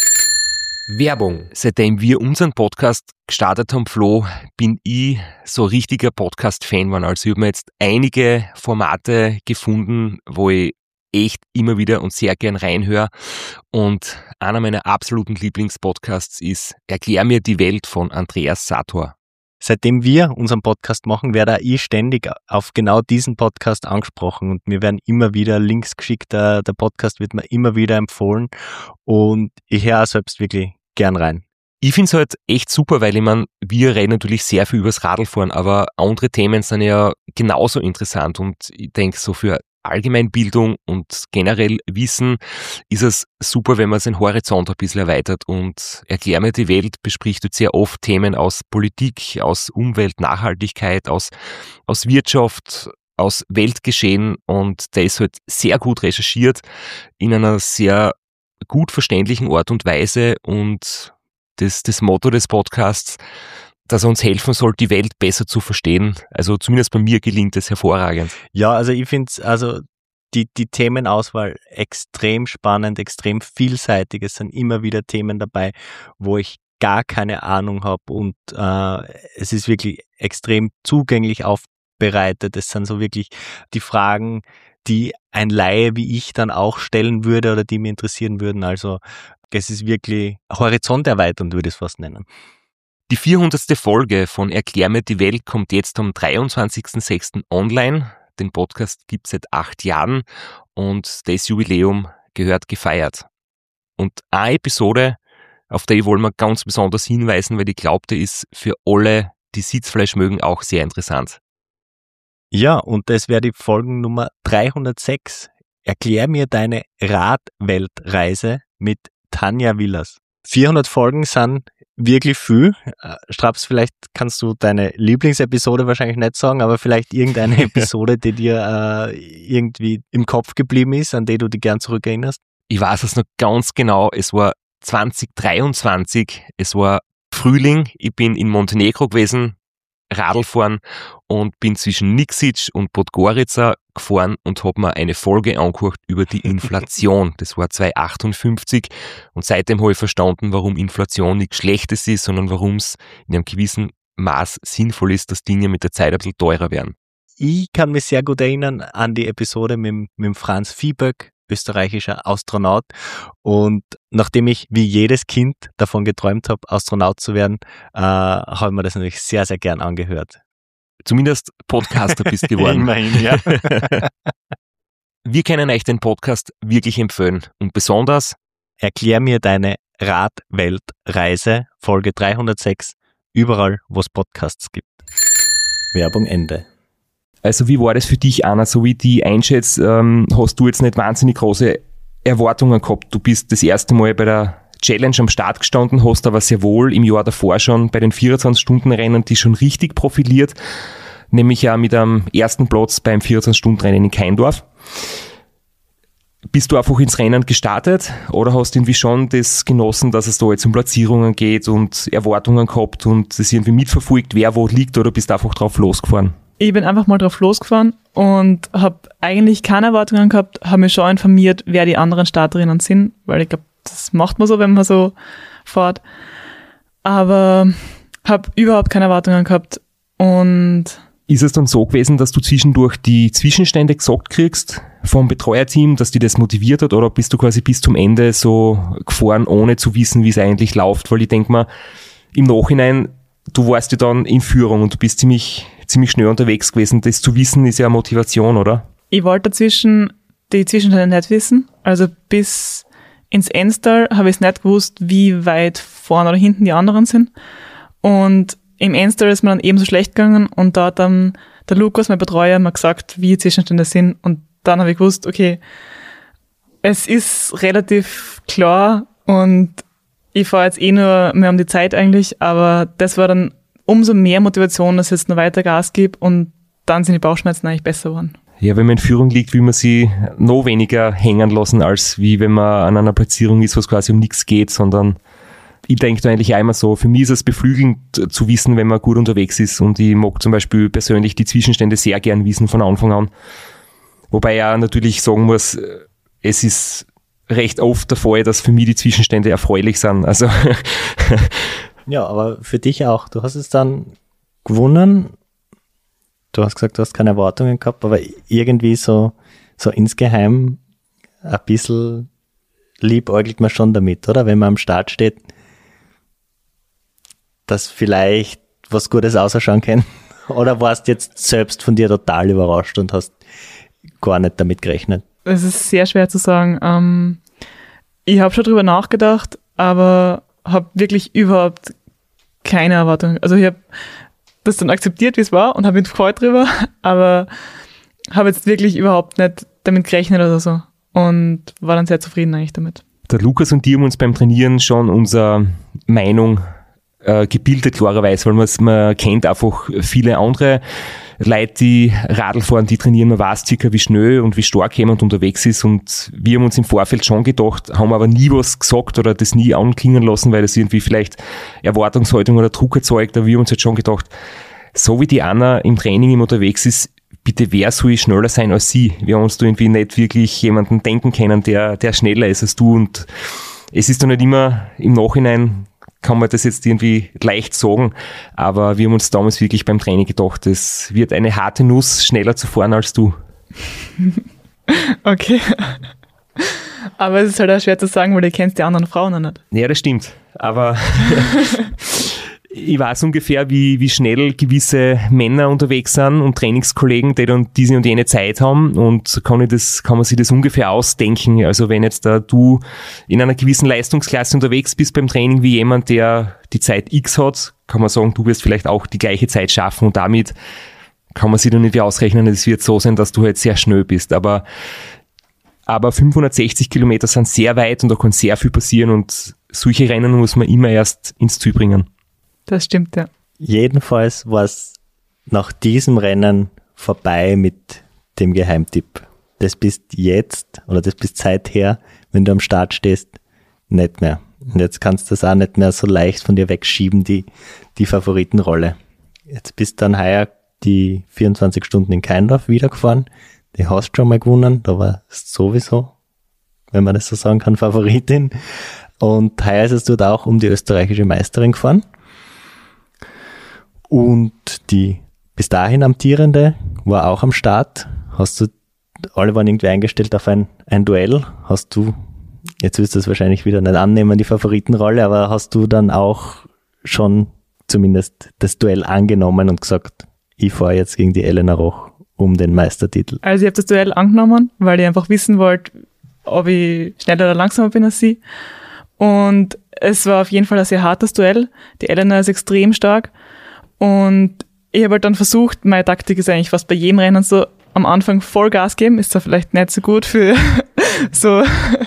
Werbung. Seitdem wir unseren Podcast gestartet haben, Flo, bin ich so richtiger Podcast-Fan geworden. Also ich habe mir jetzt einige Formate gefunden, wo ich echt immer wieder und sehr gern reinhöre. Und einer meiner absoluten Lieblingspodcasts ist Erklär mir die Welt von Andreas Sator. Seitdem wir unseren Podcast machen, werde auch ich ständig auf genau diesen Podcast angesprochen und mir werden immer wieder Links geschickt, der, der Podcast wird mir immer wieder empfohlen und ich höre auch selbst wirklich gern rein. Ich finde es halt echt super, weil ich meine, wir reden natürlich sehr viel übers Radlfahren, aber andere Themen sind ja genauso interessant und ich denke so für Allgemeinbildung und generell Wissen ist es super, wenn man seinen Horizont ein bisschen erweitert und Erklär mir die Welt bespricht jetzt sehr oft Themen aus Politik, aus Umwelt, Nachhaltigkeit, aus, aus Wirtschaft, aus Weltgeschehen und der ist halt sehr gut recherchiert in einer sehr gut verständlichen Art und Weise und das, das Motto des Podcasts, dass er uns helfen soll, die Welt besser zu verstehen. Also zumindest bei mir gelingt es hervorragend. Ja, also ich finde also die, die Themenauswahl extrem spannend, extrem vielseitig. Es sind immer wieder Themen dabei, wo ich gar keine Ahnung habe und äh, es ist wirklich extrem zugänglich aufbereitet. Es sind so wirklich die Fragen, die ein Laie wie ich dann auch stellen würde oder die mich interessieren würden. Also es ist wirklich horizonterweiternd, würde ich es fast nennen. Die vierhundertste Folge von Erklär mir die Welt kommt jetzt am dreiundzwanzigsten sechsten online. Den Podcast gibt es seit acht Jahren und das Jubiläum gehört gefeiert. Und eine Episode, auf die wollen wir ganz besonders hinweisen, weil ich glaube, die ist für alle, die Sitzfleisch mögen, auch sehr interessant. Ja, und das wäre die Folgennummer dreihundertsechs. Erklär mir deine Radweltreise mit Tanja Willers. vierhundert Folgen sind wirklich viel. Straps, vielleicht kannst du deine Lieblingsepisode wahrscheinlich nicht sagen, aber vielleicht irgendeine Episode, die dir äh, irgendwie im Kopf geblieben ist, an die du dich gern zurückerinnerst? Ich weiß es noch ganz genau, es war zwanzig dreiundzwanzig, es war Frühling, ich bin in Montenegro gewesen, Radl fahren und bin zwischen Nikšić und Podgorica gefahren und habe mir eine Folge angehört über die Inflation. Das war zweitausendachtundfünfzig und seitdem habe ich verstanden, warum Inflation nichts Schlechtes ist, sondern warum es in einem gewissen Maß sinnvoll ist, dass Dinge mit der Zeit ein bisschen teurer werden. Ich kann mich sehr gut erinnern an die Episode mit, mit Franz Viehböck, österreichischer Astronaut. Und nachdem ich wie jedes Kind davon geträumt habe, Astronaut zu werden, äh, habe ich mir das natürlich sehr, sehr gern angehört. Zumindest Podcaster bist geworden. Immerhin, ja. Wir können euch den Podcast wirklich empfehlen. Und besonders Erklär mir deine Radweltreise, Folge dreihundertsechs, überall, wo es Podcasts gibt. Werbung Ende. Also wie war das für dich, Anna? So wie ich die einschätze, ähm, hast du jetzt nicht wahnsinnig große Erwartungen gehabt. Du bist das erste Mal bei der Challenge am Start gestanden, hast aber sehr wohl im Jahr davor schon bei den vierundzwanzig-Stunden-Rennen die schon richtig profiliert, nämlich ja mit einem ersten Platz beim vierundzwanzig-Stunden-Rennen in Keindorf. Bist du einfach ins Rennen gestartet oder hast du irgendwie schon das genossen, dass es da jetzt um Platzierungen geht und Erwartungen gehabt und das irgendwie mitverfolgt, wer wo liegt, oder bist du einfach drauf losgefahren? Ich bin einfach mal drauf losgefahren und habe eigentlich keine Erwartungen gehabt, habe mich schon informiert, wer die anderen Starterinnen sind, weil ich glaube, das macht man so, wenn man so fährt. Aber habe überhaupt keine Erwartungen gehabt. Und ist es dann so gewesen, dass du zwischendurch die Zwischenstände gesagt kriegst vom Betreuerteam, dass die das motiviert hat, oder bist du quasi bis zum Ende so gefahren, ohne zu wissen, wie es eigentlich läuft? Weil ich denke mal, im Nachhinein, du warst ja dann in Führung und du bist ziemlich, ziemlich schnell unterwegs gewesen. Das zu wissen ist ja eine Motivation, oder? Ich wollte dazwischen die Zwischenstände nicht wissen. Also bis ins Enstal habe ich es nicht gewusst, wie weit vorne oder hinten die anderen sind. Und im Enstal ist mir dann ebenso schlecht gegangen und da hat dann der Lukas, mein Betreuer, mir gesagt, wie die Zwischenstände sind, und dann habe ich gewusst, okay, es ist relativ klar und ich fahre jetzt eh nur mehr um die Zeit eigentlich, aber das war dann umso mehr Motivation, dass ich jetzt noch weiter Gas gebe, und dann sind die Bauchschmerzen eigentlich besser geworden. Ja, wenn man in Führung liegt, will man sie noch weniger hängen lassen, als wie wenn man an einer Platzierung ist, wo es quasi um nichts geht, sondern ich denke da eigentlich auch immer so, für mich ist es beflügelnd zu wissen, wenn man gut unterwegs ist, und ich mag zum Beispiel persönlich die Zwischenstände sehr gern wissen von Anfang an. Wobei ich auch natürlich sagen muss, es ist recht oft der Fall, dass für mich die Zwischenstände erfreulich sind. Also ja, aber für dich auch. Du hast es dann gewonnen. Du hast gesagt, du hast keine Erwartungen gehabt, aber irgendwie so, so insgeheim ein bisschen liebäugelt man schon damit, oder? Wenn man am Start steht, dass vielleicht was Gutes ausschauen kann. Oder warst du jetzt selbst von dir total überrascht und hast gar nicht damit gerechnet? Es ist sehr schwer zu sagen. Ähm, ich habe schon drüber nachgedacht, aber habe wirklich überhaupt keine Erwartungen. Also ich habe das dann akzeptiert, wie es war, und habe mich gefreut drüber, aber habe jetzt wirklich überhaupt nicht damit gerechnet oder so, und war dann sehr zufrieden eigentlich damit. Der Lukas und die haben uns beim Trainieren schon unsere Meinung äh, gebildet, klarerweise, weil man, man kennt einfach viele andere Leute, die Radl fahren, die trainieren, man weiß circa, wie schnell und wie stark jemand unterwegs ist, und wir haben uns im Vorfeld schon gedacht, haben aber nie was gesagt oder das nie anklingen lassen, weil das irgendwie vielleicht Erwartungshaltung oder Druck erzeugt, aber wir haben uns jetzt schon gedacht, so wie die Anna im Training immer unterwegs ist, bitte, wer soll schneller sein als sie? Wir haben uns da irgendwie nicht wirklich jemanden denken können, der, der schneller ist als du, und es ist dann nicht immer im Nachhinein, kann man das jetzt irgendwie leicht sagen, aber wir haben uns damals wirklich beim Training gedacht, es wird eine harte Nuss, schneller zu fahren als du. Okay. Aber es ist halt auch schwer zu sagen, weil du kennst die anderen Frauen noch nicht. Ja, das stimmt, aber ich weiß ungefähr, wie, wie schnell gewisse Männer unterwegs sind und Trainingskollegen, die dann diese und jene Zeit haben, und kann ich das, kann man sich das ungefähr ausdenken. Also wenn jetzt da du in einer gewissen Leistungsklasse unterwegs bist beim Training wie jemand, der die Zeit X hat, kann man sagen, du wirst vielleicht auch die gleiche Zeit schaffen, und damit kann man sich dann nicht ausrechnen, es wird so sein, dass du halt sehr schnell bist. Aber, aber fünfhundertsechzig Kilometer sind sehr weit und da kann sehr viel passieren, und solche Rennen muss man immer erst ins Ziel bringen. Das stimmt, ja. Jedenfalls war es nach diesem Rennen vorbei mit dem Geheimtipp. Das bist jetzt, oder das bist seither, wenn du am Start stehst, nicht mehr. Und jetzt kannst du das auch nicht mehr so leicht von dir wegschieben, die, die Favoritenrolle. Jetzt bist du dann heuer die vierundzwanzig Stunden in Keindorf wiedergefahren. Die hast du schon mal gewonnen, da war es sowieso, wenn man das so sagen kann, Favoritin. Und heuer ist es dort auch um die österreichische Meisterin gefahren. Und die bis dahin amtierende war auch am Start. Hast du alle waren irgendwie eingestellt auf ein, ein Duell. Hast du, jetzt wirst du es wahrscheinlich wieder nicht annehmen, die Favoritenrolle, aber hast du dann auch schon zumindest das Duell angenommen und gesagt, ich fahre jetzt gegen die Elena Roch um den Meistertitel? Also ich habe das Duell angenommen, weil ich einfach wissen wollte, ob ich schneller oder langsamer bin als sie. Und es war auf jeden Fall ein sehr hartes Duell. Die Elena ist extrem stark. Und ich habe halt dann versucht, meine Taktik ist eigentlich fast bei jedem Rennen so, am Anfang voll Gas geben, ist da vielleicht nicht so gut für so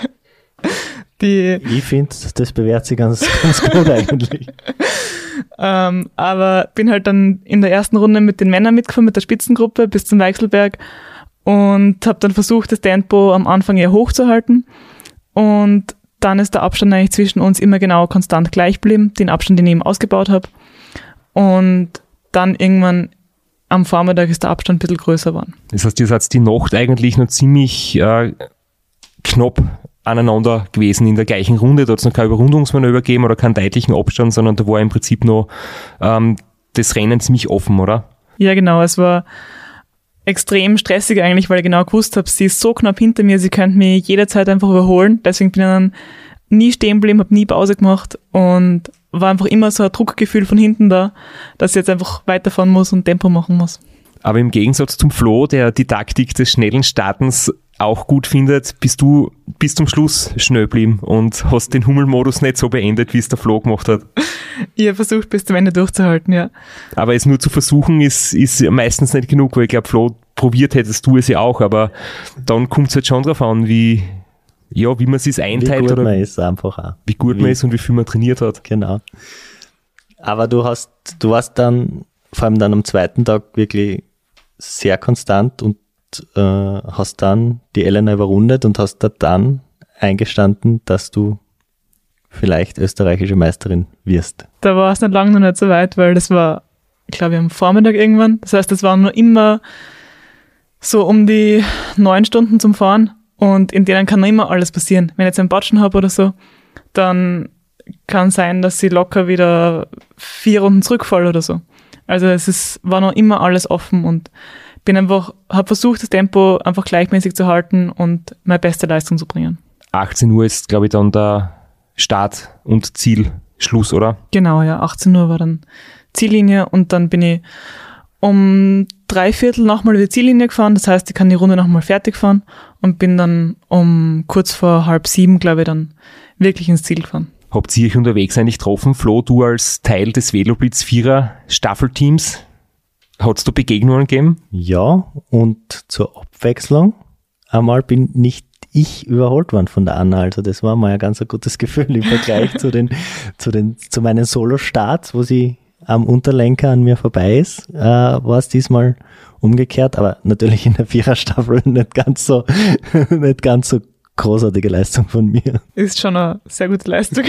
die... Ich finde, das bewährt sich ganz, ganz gut eigentlich. ähm, aber bin halt dann in der ersten Runde mit den Männern mitgefahren, mit der Spitzengruppe bis zum Weichselberg und habe dann versucht, das Tempo am Anfang eher hochzuhalten. Und dann ist der Abstand eigentlich zwischen uns immer genau konstant gleich geblieben, den Abstand, den ich eben ausgebaut habe. Und dann irgendwann am Vormittag ist der Abstand ein bisschen größer geworden. Das heißt, ihr seid die Nacht eigentlich noch ziemlich äh, knapp aneinander gewesen in der gleichen Runde. Da hat es noch kein Überrundungsmanöver gegeben oder keinen deutlichen Abstand, sondern da war im Prinzip noch ähm, das Rennen ziemlich offen, oder? Ja, genau. Es war extrem stressig eigentlich, weil ich genau gewusst habe, sie ist so knapp hinter mir, sie könnte mich jederzeit einfach überholen. Deswegen bin ich dann nie stehen geblieben, habe nie Pause gemacht und war einfach immer so ein Druckgefühl von hinten da, dass ich jetzt einfach weiterfahren muss und Tempo machen muss. Aber im Gegensatz zum Flo, der die Taktik des schnellen Startens auch gut findet, bist du bis zum Schluss schnell geblieben und hast den Hummelmodus nicht so beendet, wie es der Flo gemacht hat. Ich habe versucht, bis zum Ende durchzuhalten, ja. Aber es nur zu versuchen, ist, ist meistens nicht genug, weil ich glaube, Flo, probiert hättest du es ja auch, aber dann kommt es halt schon drauf an, wie, ja, wie man es einteilt. Wie gut oder man ist einfach auch. Wie gut wie, man ist und wie viel man trainiert hat. Genau. Aber du hast, du warst dann, vor allem dann am zweiten Tag wirklich sehr konstant und äh, hast dann die Elena überrundet und hast da dann eingestanden, dass du vielleicht österreichische Meisterin wirst. Da war es nicht lange noch nicht so weit, weil das war, glaube ich, am Vormittag irgendwann. Das heißt, das waren nur immer so um die neun Stunden zum Fahren und in denen kann noch immer alles passieren. Wenn ich jetzt einen Batschen habe oder so, dann kann sein, dass ich locker wieder vier Runden zurückfalle oder so. Also es ist, war noch immer alles offen und bin einfach, habe versucht, das Tempo einfach gleichmäßig zu halten und meine beste Leistung zu bringen. achtzehn Uhr ist, glaube ich, dann der Start- und Zielschluss, oder? Genau, ja. achtzehn Uhr war dann Ziellinie und dann bin ich um drei Viertel nochmal über die Ziellinie gefahren. Das heißt, ich kann die Runde nochmal fertig fahren und bin dann um kurz vor halb sieben, glaube ich, dann wirklich ins Ziel gefahren. Habt ihr euch unterwegs eigentlich getroffen? Flo, du als Teil des Veloblitz Vierer Staffelteams, hat es da Begegnungen gegeben? Ja, und zur Abwechslung einmal bin nicht ich überholt worden von der Anna, also das war mal ein ganz ein gutes Gefühl im Vergleich zu den, zu den, zu meinen Solo-Starts, wo sie am Unterlenker an mir vorbei ist, äh, war es diesmal umgekehrt, aber natürlich in der Viererstaffel nicht ganz so, nicht ganz so großartige Leistung von mir. Ist schon eine sehr gute Leistung.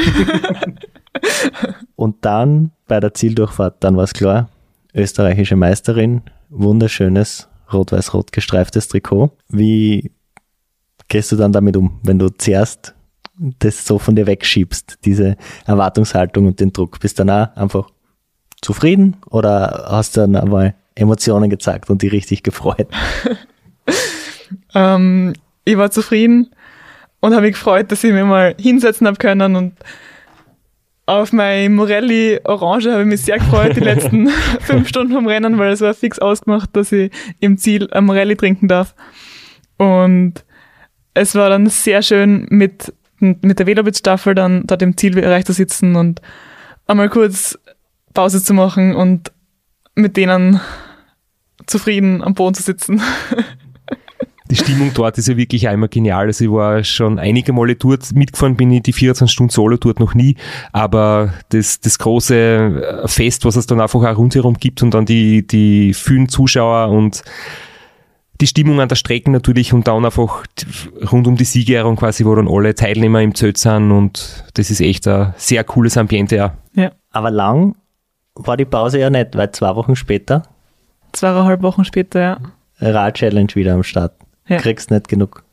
Und dann bei der Zieldurchfahrt, dann war es klar, österreichische Meisterin, wunderschönes rot-weiß-rot gestreiftes Trikot. Wie gehst du dann damit um, wenn du zuerst das so von dir wegschiebst, diese Erwartungshaltung und den Druck? Bist du dann auch einfach zufrieden oder hast du dann einmal Emotionen gezeigt und die richtig gefreut? ähm, ich war zufrieden und habe mich gefreut, dass ich mich mal hinsetzen habe können und auf meine Morelli Orange habe ich mich sehr gefreut, die letzten fünf Stunden vom Rennen, weil es war fix ausgemacht, dass ich im Ziel ein Morelli trinken darf. Und es war dann sehr schön mit, mit der Veloblitz-Staffel dann dort im Ziel erreicht zu sitzen und einmal kurz Pause zu machen und mit denen zufrieden am Boden zu sitzen. Die Stimmung dort ist ja wirklich einmal genial. Also ich war schon einige Male dort, mitgefahren bin ich die vierundzwanzig Stunden Solo dort noch nie, aber das, das große Fest, was es dann einfach auch rundherum gibt und dann die, die vielen Zuschauer und die Stimmung an der Strecke natürlich und dann einfach rund um die Siegerehrung quasi, wo dann alle Teilnehmer im Zelt sind und das ist echt ein sehr cooles Ambiente auch. Ja. Aber lang war die Pause ja nicht, weil zwei Wochen später Zweieinhalb Wochen später, ja. Rad-Challenge wieder am Start. Ja. Kriegst nicht genug.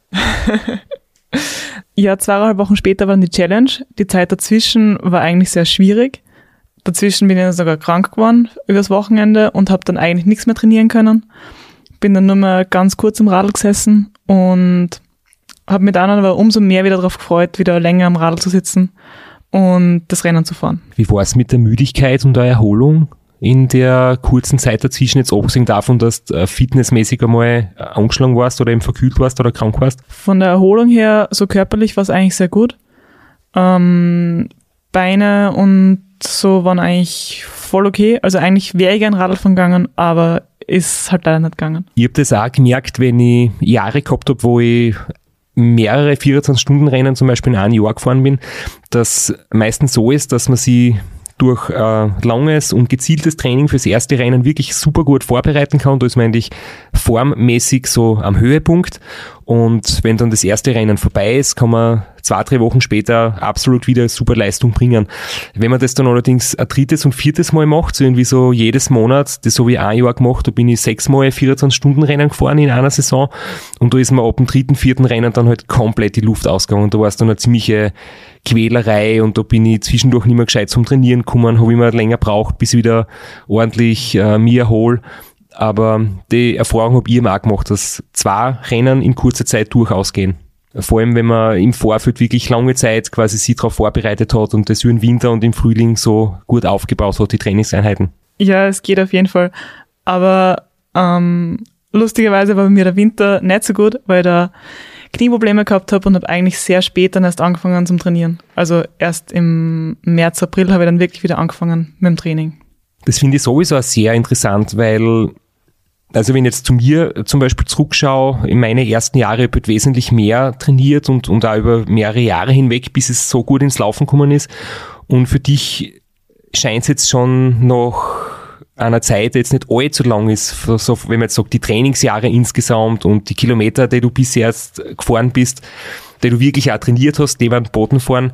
Ja, zweieinhalb Wochen später war die Challenge. Die Zeit dazwischen war eigentlich sehr schwierig. Dazwischen bin ich dann sogar krank geworden übers Wochenende und habe dann eigentlich nichts mehr trainieren können. Bin dann nur mal ganz kurz im Radl gesessen und habe mich dann aber umso mehr wieder darauf gefreut, wieder länger am Radl zu sitzen und das Rennen zu fahren. Wie war es mit der Müdigkeit und der Erholung in der kurzen Zeit dazwischen, jetzt abgesehen davon, dass du fitnessmäßig einmal angeschlagen warst oder eben verkühlt warst oder krank warst? Von der Erholung her, so körperlich, war es eigentlich sehr gut. Ähm, Beine und so waren eigentlich voll okay. Also eigentlich wäre ich gern Radl fahren gegangen, aber ist halt leider nicht gegangen. Ich habe das auch gemerkt, wenn ich Jahre gehabt habe, wo ich mehrere vierundzwanzig-Stunden-Rennen zum Beispiel in einem Jahr gefahren bin, dass meistens so ist, dass man sie durch äh, langes und gezieltes Training fürs erste Rennen wirklich super gut vorbereiten kann. Da ist man eigentlich formmäßig so am Höhepunkt. Und wenn dann das erste Rennen vorbei ist, kann man zwei, drei Wochen später absolut wieder super Leistung bringen. Wenn man das dann allerdings ein drittes und viertes Mal macht, so irgendwie so jedes Monat, das habe ich ein Jahr gemacht, da bin ich sechsmal vierundzwanzig-Stunden-Rennen gefahren in einer Saison und da ist mir ab dem dritten, vierten Rennen dann halt komplett die Luft ausgegangen und da war es dann eine ziemliche Quälerei und da bin ich zwischendurch nicht mehr gescheit zum Trainieren gekommen, habe immer länger braucht, bis ich wieder ordentlich äh, mich erhole. Aber die Erfahrung habe ich eben auch gemacht, dass zwei Rennen in kurzer Zeit durchaus gehen. Vor allem, wenn man im Vorfeld wirklich lange Zeit quasi sich darauf vorbereitet hat und das über den Winter und im Frühling so gut aufgebaut hat, die Trainingseinheiten. Ja, es geht auf jeden Fall. Aber ähm, lustigerweise war bei mir der Winter nicht so gut, weil ich da Knieprobleme gehabt habe und habe eigentlich sehr spät dann erst angefangen zum Trainieren. Also erst im März, April habe ich dann wirklich wieder angefangen mit dem Training. Das finde ich sowieso auch sehr interessant, weil, also wenn ich jetzt zu mir zum Beispiel zurückschaue, in meine ersten Jahre habe ich wesentlich mehr trainiert und, und auch über mehrere Jahre hinweg, bis es so gut ins Laufen gekommen ist. Und für dich scheint es jetzt schon nach einer Zeit, die jetzt nicht allzu lang ist, so, wenn man jetzt sagt, die Trainingsjahre insgesamt und die Kilometer, die du bisher jetzt gefahren bist, die du wirklich auch trainiert hast, die beim Bodenfahren,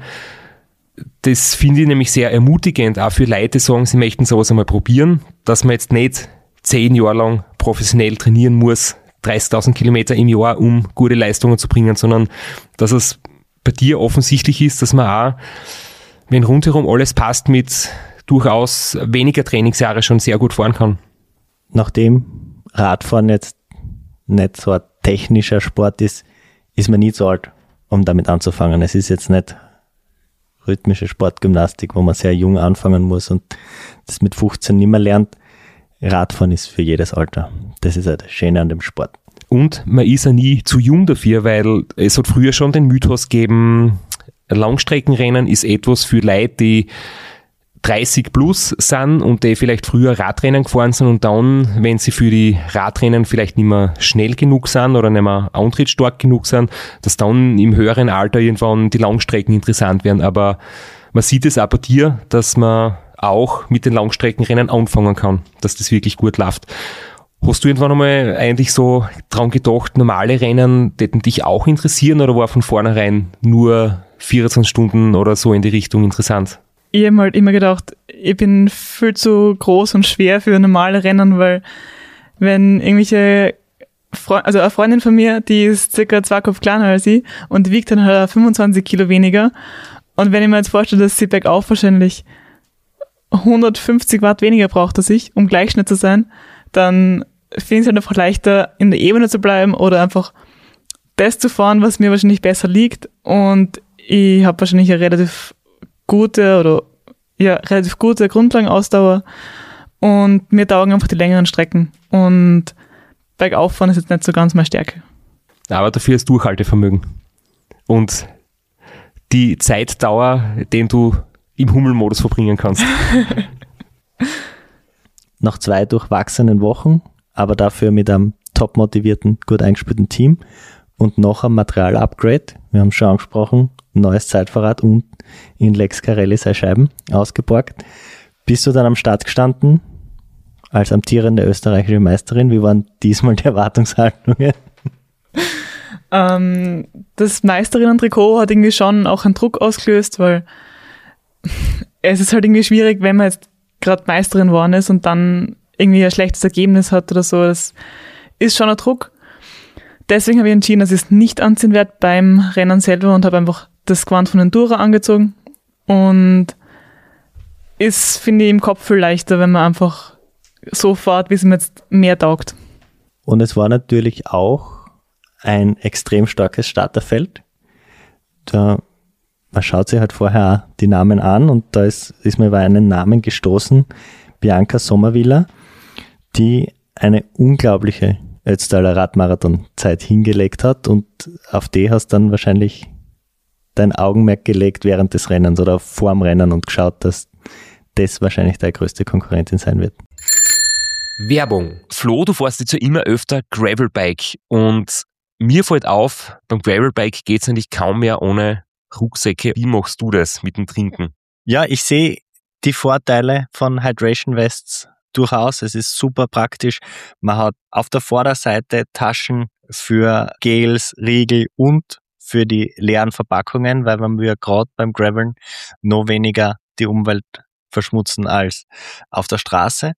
das finde ich nämlich sehr ermutigend, auch für Leute, die sagen, sie möchten sowas einmal probieren, dass man jetzt nicht zehn Jahre lang professionell trainieren muss, dreißigtausend Kilometer im Jahr, um gute Leistungen zu bringen, sondern dass es bei dir offensichtlich ist, dass man auch, wenn rundherum alles passt, mit durchaus weniger Trainingsjahre schon sehr gut fahren kann. Nachdem Radfahren jetzt nicht so ein technischer Sport ist, ist man nie zu alt, um damit anzufangen. Es ist jetzt nicht rhythmische Sportgymnastik, wo man sehr jung anfangen muss und das mit fünfzehn nicht mehr lernt. Radfahren ist für jedes Alter. Das ist ja das Schöne an dem Sport. Und man ist ja nie zu jung dafür, weil es hat früher schon den Mythos gegeben, Langstreckenrennen ist etwas für Leute, die dreißig plus sind und die vielleicht früher Radrennen gefahren sind und dann, wenn sie für die Radrennen vielleicht nicht mehr schnell genug sind oder nicht mehr antrittstark genug sind, dass dann im höheren Alter irgendwann die Langstrecken interessant werden. Aber man sieht es auch bei dir, dass man auch mit den Langstreckenrennen anfangen kann, dass das wirklich gut läuft. Hast du irgendwann einmal eigentlich so dran gedacht, normale Rennen hätten dich auch interessieren oder war von vornherein nur vierundzwanzig Stunden oder so in die Richtung interessant? Ich habe halt immer gedacht, ich bin viel zu groß und schwer für normale Rennen, weil wenn irgendwelche, Fre- also eine Freundin von mir, die ist circa zwei Kopf kleiner als ich und die wiegt dann halt fünfundzwanzig Kilo weniger und wenn ich mir jetzt vorstelle, dass sie bergauf wahrscheinlich hundertfünfzig Watt weniger braucht als ich, um gleich schnell zu sein, dann finde ich es halt einfach leichter, in der Ebene zu bleiben oder einfach das zu fahren, was mir wahrscheinlich besser liegt und ich habe wahrscheinlich eine relativ gute oder ja, relativ gute Grundlagenausdauer und mir taugen einfach die längeren Strecken und Bergauffahren ist jetzt nicht so ganz meine Stärke. Aber dafür ist Durchhaltevermögen und die Zeitdauer, den du im Hummelmodus verbringen kannst. Nach zwei durchwachsenen Wochen, aber dafür mit einem top motivierten, gut eingespielten Team und noch ein Material-Upgrade, wir haben schon angesprochen, neues Zeitfahrrad und in Lex Carelli sei Scheiben ausgeborgt. Bist du dann am Start gestanden als amtierende österreichische Meisterin? Wie waren diesmal die Erwartungshaltungen? Ähm, das Meisterinnen-Trikot hat irgendwie schon auch einen Druck ausgelöst, weil es ist halt irgendwie schwierig, wenn man jetzt gerade Meisterin geworden ist und dann irgendwie ein schlechtes Ergebnis hat oder so. Das ist schon ein Druck. Deswegen habe ich entschieden, dass ich es nicht anziehen werde beim Rennen selber und habe einfach das Gewand von Endura angezogen und ist, finde ich, im Kopf viel leichter, wenn man einfach so fährt, wie es mir jetzt mehr taugt. Und es war natürlich auch ein extrem starkes Starterfeld. Da, man schaut sich halt vorher auch die Namen an und da ist, ist mir über einen Namen gestoßen, Bianca Sommervilla, die eine unglaubliche Ötztaler Radmarathon-Zeit hingelegt hat und auf die hast dann wahrscheinlich dein Augenmerk gelegt während des Rennens oder vorm Rennen und geschaut, dass das wahrscheinlich deine größte Konkurrentin sein wird. Werbung. Flo, du fährst jetzt ja immer öfter Gravelbike und mir fällt auf, beim Gravelbike geht es eigentlich kaum mehr ohne Rucksäcke. Wie machst du das mit dem Trinken? Ja, ich sehe die Vorteile von Hydration Vests durchaus. Es ist super praktisch. Man hat auf der Vorderseite Taschen für Gels, Riegel und für die leeren Verpackungen, weil man ja gerade beim Graveln noch weniger die Umwelt verschmutzen als auf der Straße.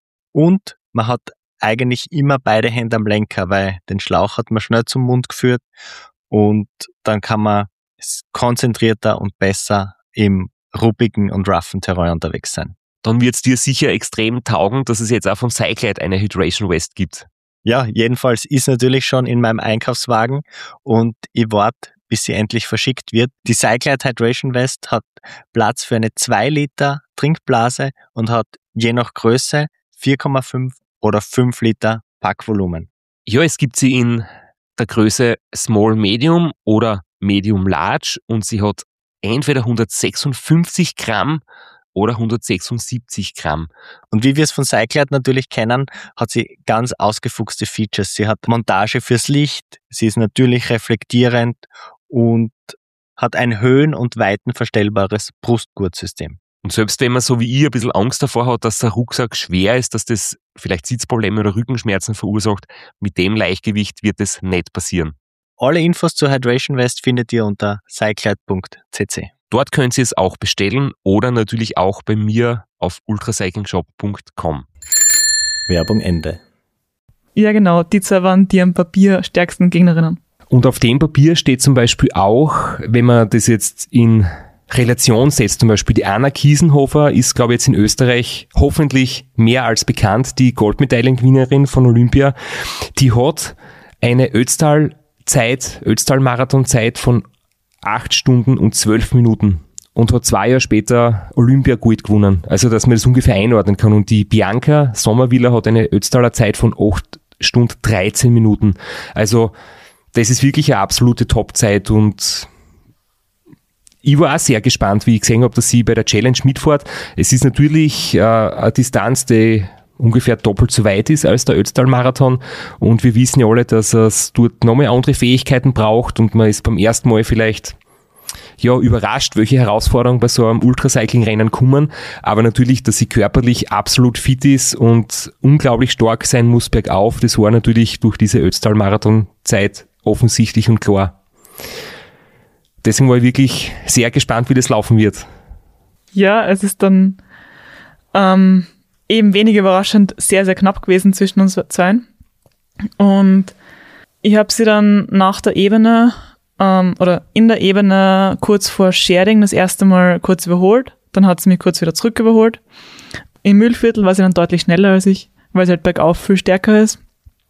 Und man hat eigentlich immer beide Hände am Lenker, weil den Schlauch hat man schnell zum Mund geführt und dann kann man konzentrierter und besser im ruppigen und roughen Terrain unterwegs sein. Dann wird es dir sicher extrem taugen, dass es jetzt auch vom Cyclide eine Hydration Vest gibt. Ja, jedenfalls ist natürlich schon in meinem Einkaufswagen und ich warte, bis sie endlich verschickt wird. Die Cyclide Hydration Vest hat Platz für eine zwei Liter Trinkblase und hat je nach Größe vier Komma fünf oder fünf Liter Packvolumen. Ja, es gibt sie in der Größe Small Medium oder Medium Large und sie hat entweder hundertsechsundfünfzig Gramm oder hundertsechsundsiebzig Gramm. Und wie wir es von Cyclide natürlich kennen, hat sie ganz ausgefuchste Features. Sie hat Montage fürs Licht, sie ist natürlich reflektierend und hat ein höhen- und weitenverstellbares Brustgurtsystem. Und selbst wenn man so wie ich ein bisschen Angst davor hat, dass der Rucksack schwer ist, dass das vielleicht Sitzprobleme oder Rückenschmerzen verursacht, mit dem Leichtgewicht wird es nicht passieren. Alle Infos zur Hydration Vest findet ihr unter cyclide punkt c c. Dort könnt ihr es auch bestellen oder natürlich auch bei mir auf ultracyclingshop punkt com. Werbung Ende. Ja genau, die zwei waren die am Papier stärksten Gegnerinnen. Und auf dem Papier steht zum Beispiel auch, wenn man das jetzt in Relation setzt, zum Beispiel die Anna Kiesenhofer ist, glaube ich, jetzt in Österreich hoffentlich mehr als bekannt, die Goldmedaillengewinnerin von Olympia. Die hat eine Ötztal-Zeit, Ötztal-Marathon-Zeit von acht Stunden und zwölf Minuten und hat zwei Jahre später Olympia-Gold gewonnen. Also, dass man das ungefähr einordnen kann. Und die Bianca Sommervilla hat eine Ötztaler Zeit von acht Stunden dreizehn Minuten. Also, das ist wirklich eine absolute Top-Zeit und ich war auch sehr gespannt, wie ich gesehen habe, dass sie bei der Challenge mitfährt. Es ist natürlich äh, eine Distanz, die ungefähr doppelt so weit ist als der Ötztal-Marathon und wir wissen ja alle, dass es dort nochmal andere Fähigkeiten braucht und man ist beim ersten Mal vielleicht ja überrascht, welche Herausforderungen bei so einem Ultracycling-Rennen kommen, aber natürlich, dass sie körperlich absolut fit ist und unglaublich stark sein muss bergauf, das war natürlich durch diese Ötztal-Marathon-Zeit offensichtlich und klar. Deswegen war ich wirklich sehr gespannt, wie das laufen wird. Ja, es ist dann ähm, eben wenig überraschend sehr, sehr knapp gewesen zwischen uns zwei. Und ich habe sie dann nach der Ebene ähm, oder in der Ebene kurz vor Scherding das erste Mal kurz überholt. Dann hat sie mich kurz wieder zurück überholt. Im Mühlviertel war sie dann deutlich schneller als ich, weil sie halt bergauf viel stärker ist.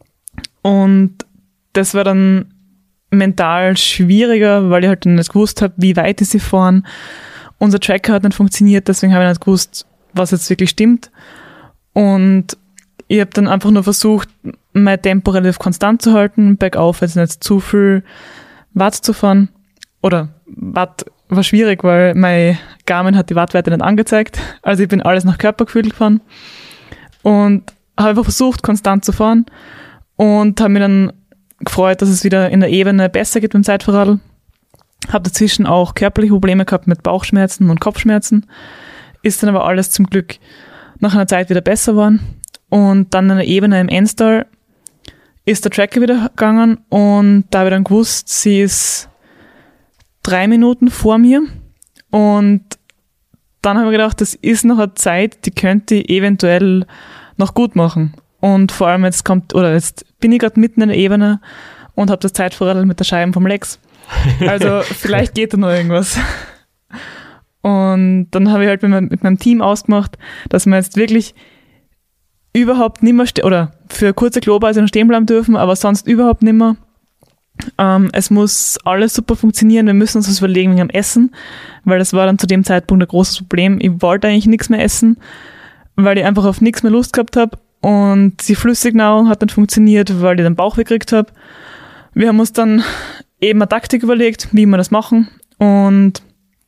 Und das war dann mental schwieriger, weil ich halt dann nicht gewusst habe, wie weit ist sie fahren. Unser Tracker hat nicht funktioniert, deswegen habe ich nicht gewusst, was jetzt wirklich stimmt. Und ich habe dann einfach nur versucht, mein Tempo relativ konstant zu halten, bergauf jetzt nicht zu viel Watt zu fahren. Oder Watt war schwierig, weil mein Garmin hat die Wattwerte nicht angezeigt. Also ich bin alles nach Körpergefühl gefahren und habe einfach versucht, konstant zu fahren und habe mich dann gefreut, dass es wieder in der Ebene besser geht beim Zeitverradl. Habe dazwischen auch körperliche Probleme gehabt mit Bauchschmerzen und Kopfschmerzen. Ist dann aber alles zum Glück nach einer Zeit wieder besser geworden. Und dann in der Ebene im Enstal ist der Tracker wieder gegangen und da habe ich dann gewusst, sie ist drei Minuten vor mir. Und dann habe ich gedacht, das ist noch eine Zeit, die könnte ich eventuell noch gut machen. Und vor allem jetzt kommt, oder jetzt bin ich gerade mitten in der Ebene und habe das Zeitverradl mit der Scheibe vom Lex. Also vielleicht geht da noch irgendwas. Und dann habe ich halt mit meinem, mit meinem Team ausgemacht, dass wir jetzt wirklich überhaupt nimmer, ste- oder für kurze Klopause noch stehen bleiben dürfen, aber sonst überhaupt nimmer. Ähm, es muss alles super funktionieren. Wir müssen uns was überlegen wegen dem Essen, weil das war dann zu dem Zeitpunkt ein großes Problem. Ich wollte eigentlich nichts mehr essen, weil ich einfach auf nichts mehr Lust gehabt habe. Und die Flüssignahrung hat nicht funktioniert, weil ich den Bauch gekriegt habe. Wir haben uns dann eben eine Taktik überlegt, wie wir das machen. Und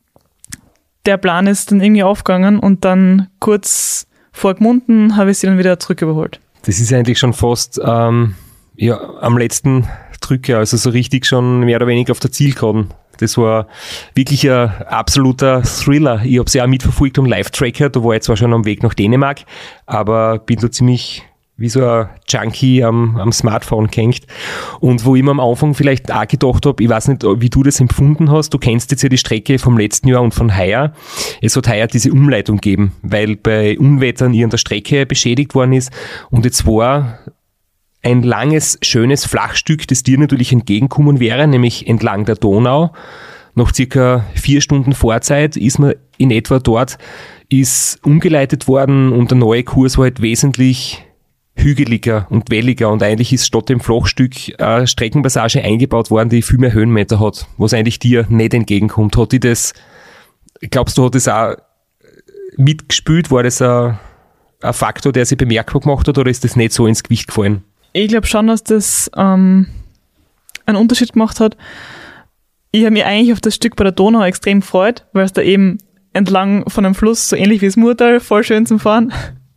der Plan ist dann irgendwie aufgegangen und dann kurz vor Gmunden habe ich sie dann wieder zurücküberholt. Das ist eigentlich schon fast ähm, ja, am letzten Drücker, also so richtig schon mehr oder weniger auf der Zielgeraden. Das war wirklich ein absoluter Thriller. Ich habe es ja auch mitverfolgt am Live-Tracker, da war ich zwar schon am Weg nach Dänemark, aber bin da ziemlich wie so ein Junkie am, am Smartphone gehängt. Und wo ich mir am Anfang vielleicht auch gedacht habe, ich weiß nicht, wie du das empfunden hast, du kennst jetzt ja die Strecke vom letzten Jahr und von heuer. Es hat heuer diese Umleitung gegeben, weil bei Unwettern irgendeine Strecke beschädigt worden ist und jetzt war ein langes, schönes Flachstück, das dir natürlich entgegenkommen wäre, nämlich entlang der Donau. Nach circa vier Stunden Vorzeit ist man in etwa dort, ist umgeleitet worden und der neue Kurs war halt wesentlich hügeliger und welliger und eigentlich ist statt dem Flachstück eine Streckenpassage eingebaut worden, die viel mehr Höhenmeter hat, was eigentlich dir nicht entgegenkommt. Hat die das, glaubst du, hat das auch mitgespielt? War das ein, ein Faktor, der sich bemerkbar gemacht hat oder ist das nicht so ins Gewicht gefallen? Ich glaube schon, dass das ähm, einen Unterschied gemacht hat. Ich habe mich eigentlich auf das Stück bei der Donau extrem gefreut, weil es da eben entlang von einem Fluss, so ähnlich wie das Murtal, voll schön zum Fahren.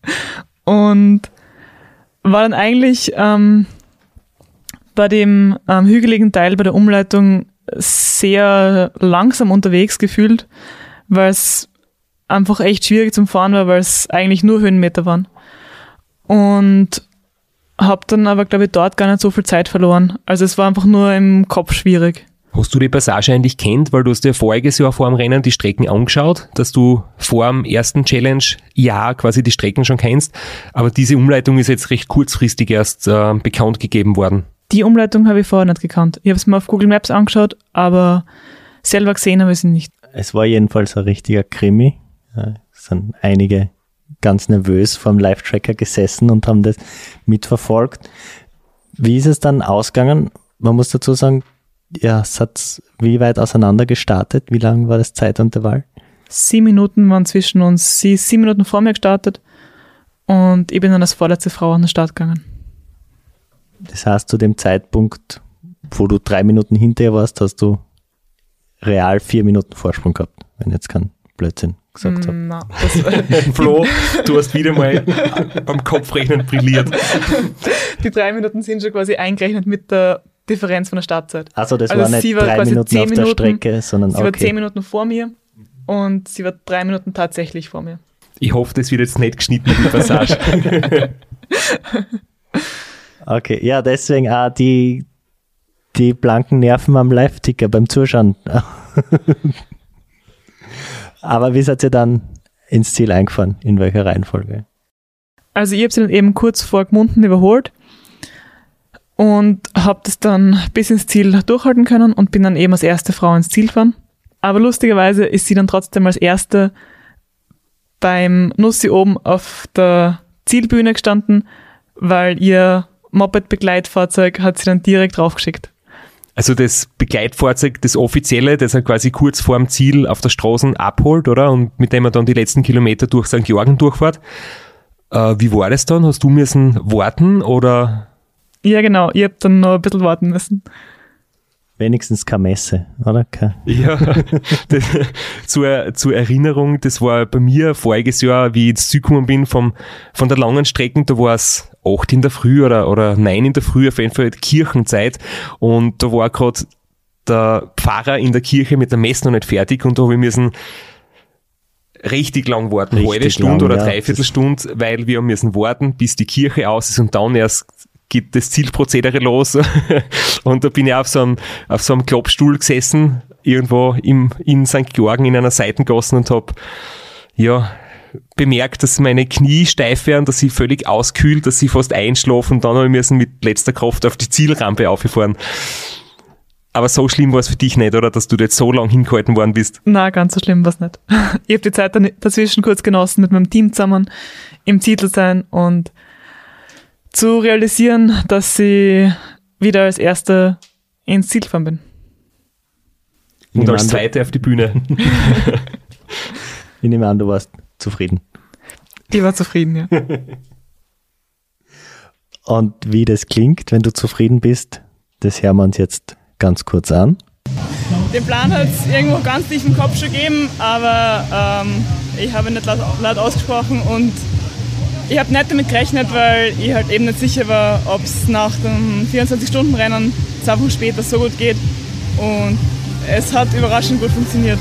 Und war dann eigentlich ähm, bei dem ähm, hügeligen Teil bei der Umleitung sehr langsam unterwegs gefühlt, weil es einfach echt schwierig zum Fahren war, weil es eigentlich nur Höhenmeter waren. Und habe dann aber, glaube ich, dort gar nicht so viel Zeit verloren. Also es war einfach nur im Kopf schwierig. Hast du die Passage eigentlich kennt, weil du hast dir voriges Jahr vor dem Rennen die Strecken angeschaut, dass du vor dem ersten Challenge-Jahr quasi die Strecken schon kennst, aber diese Umleitung ist jetzt recht kurzfristig erst äh, bekannt gegeben worden. Die Umleitung habe ich vorher nicht gekannt. Ich habe es mir auf Google Maps angeschaut, aber selber gesehen habe ich sie nicht. Es war jedenfalls ein richtiger Krimi. Es sind einige ganz nervös vor dem Live-Tracker gesessen und haben das mitverfolgt. Wie ist es dann ausgegangen? Man muss dazu sagen, ja, es hat wie weit auseinander gestartet? Wie lang war das Zeitintervall? Sieben Minuten waren zwischen uns. Sie ist sieben Minuten vor mir gestartet und ich bin dann als vorletzte Frau an den Start gegangen. Das heißt, zu dem Zeitpunkt, wo du drei Minuten hinter ihr warst, hast du real vier Minuten Vorsprung gehabt, wenn ich jetzt kein Blödsinn gesagt habe. Na, das war Flo, du hast wieder mal am Kopfrechnen brilliert. Die drei Minuten sind schon quasi eingerechnet mit der Differenz von der Startzeit. Also das also war nicht war drei Minuten auf der Strecke, sondern sie okay. war zehn Minuten vor mir und sie war drei Minuten tatsächlich vor mir. Ich hoffe, das wird jetzt nicht geschnitten, die Passage. Okay, ja, deswegen auch die, die blanken Nerven am Live-Ticker beim Zuschauen. Aber wie seid ihr dann ins Ziel eingefahren? In welcher Reihenfolge? Also ich habe sie dann eben kurz vor Gmunden überholt und habe das dann bis ins Ziel durchhalten können und bin dann eben als erste Frau ins Ziel gefahren. Aber lustigerweise ist sie dann trotzdem als erste beim Nussi oben auf der Zielbühne gestanden, weil ihr Moped-Begleitfahrzeug hat sie dann direkt draufgeschickt. Also das Begleitfahrzeug, das offizielle, das er quasi kurz vor dem Ziel auf der Straße abholt, oder? Und mit dem er dann die letzten Kilometer durch Sankt Georgen durchfährt. Äh, wie war das dann? Hast du müssen warten, oder? Ja, genau. Ich habe dann noch ein bisschen warten müssen. Wenigstens keine Messe, oder? Keine. Ja, das, zur, zur Erinnerung, das war bei mir voriges Jahr, wie ich jetzt zugekommen bin vom, von der langen Strecke, da war es acht in der Früh oder, oder neun in der Früh, auf jeden Fall Kirchenzeit, und da war gerade der Pfarrer in der Kirche mit der Messe noch nicht fertig und da habe ich müssen richtig lang warten, eine halbe Stunde oder ja, dreiviertel Stunde, weil wir müssen warten, bis die Kirche aus ist und dann erst geht das Zielprozedere los. Und da bin ich auf so einem, auf so einem Klappstuhl gesessen, irgendwo im, in Sankt Georgen in einer Seitengasse und habe ja, bemerkt, dass meine Knie steif werden, dass ich völlig auskühlt, dass ich fast einschlafe und dann habe ich müssen mit letzter Kraft auf die Zielrampe auffahren. Aber so schlimm war es für dich nicht, oder? Dass du da jetzt so lang hingehalten worden bist? Na, ganz so schlimm war es nicht. Ich habe die Zeit dann dazwischen kurz genossen, mit meinem Team zusammen im Ziel zu sein und zu realisieren, dass sie wieder als Erste ins Ziel gefahren bin. Und als Zweite auf die Bühne. Ich nehme an, du warst zufrieden. Ich war zufrieden, ja. Und wie das klingt, wenn du zufrieden bist, das hören wir uns jetzt ganz kurz an. Den Plan hat es irgendwo ganz tief im Kopf schon gegeben, aber ähm, ich habe ihn nicht laut, laut ausgesprochen und ich habe nicht damit gerechnet, weil ich halt eben nicht sicher war, ob es nach dem vierundzwanzig-Stunden-Rennen zwei Wochen später so gut geht. Und es hat überraschend gut funktioniert.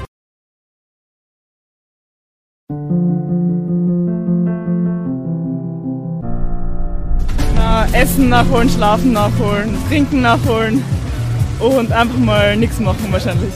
Na, Essen nachholen, Schlafen nachholen, Trinken nachholen und einfach mal nichts machen wahrscheinlich.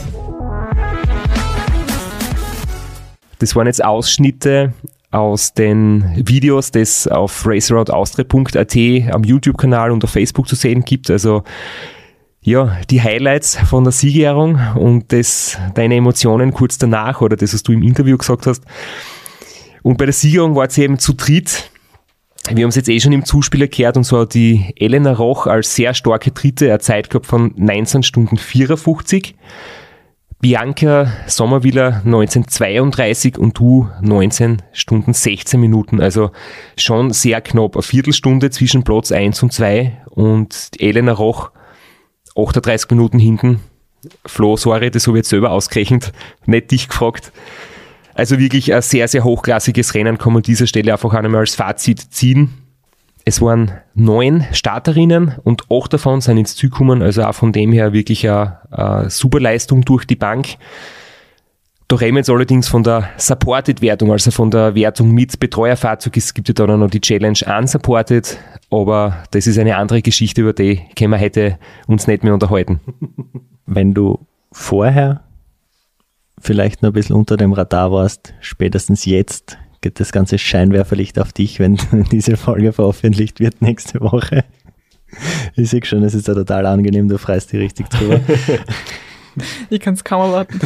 Das waren jetzt Ausschnitte aus den Videos, das auf raceroadaustria punkt a t am YouTube-Kanal und auf Facebook zu sehen gibt. Also ja, die Highlights von der Siegerehrung und das, deine Emotionen kurz danach oder das, was du im Interview gesagt hast. Und bei der Siegerehrung war es eben zu dritt. Wir haben es jetzt eh schon im Zuspieler gehört und so hat die Elena Roch als sehr starke Dritte eine Zeit gehabt von neunzehn Stunden vierundfünfzig. Bianca Sommerwiller neunzehn zweiunddreißig und du neunzehn Stunden sechzehn Minuten. Also schon sehr knapp. Eine Viertelstunde zwischen Platz eins und zwei und Elena Roch achtunddreißig Minuten hinten. Flo, sorry, das habe ich jetzt selber ausgerechnet, nicht dich gefragt. Also wirklich ein sehr, sehr hochklassiges Rennen, kann man an dieser Stelle einfach einmal als Fazit ziehen. Es waren neun Starterinnen und acht davon sind ins Ziel gekommen, also auch von dem her wirklich eine, eine super Leistung durch die Bank. Da reden wir jetzt allerdings von der Supported-Wertung, also von der Wertung mit Betreuerfahrzeug. Es gibt ja dann auch noch die Challenge Unsupported, aber das ist eine andere Geschichte, über die können wir heute uns nicht mehr unterhalten. Wenn du vorher vielleicht noch ein bisschen unter dem Radar warst, spätestens jetzt geht das ganze Scheinwerferlicht auf dich, wenn diese Folge veröffentlicht wird nächste Woche. Ich sehe schon, es ist ja total angenehm, du freust dich richtig drüber. Ich kann es kaum erwarten.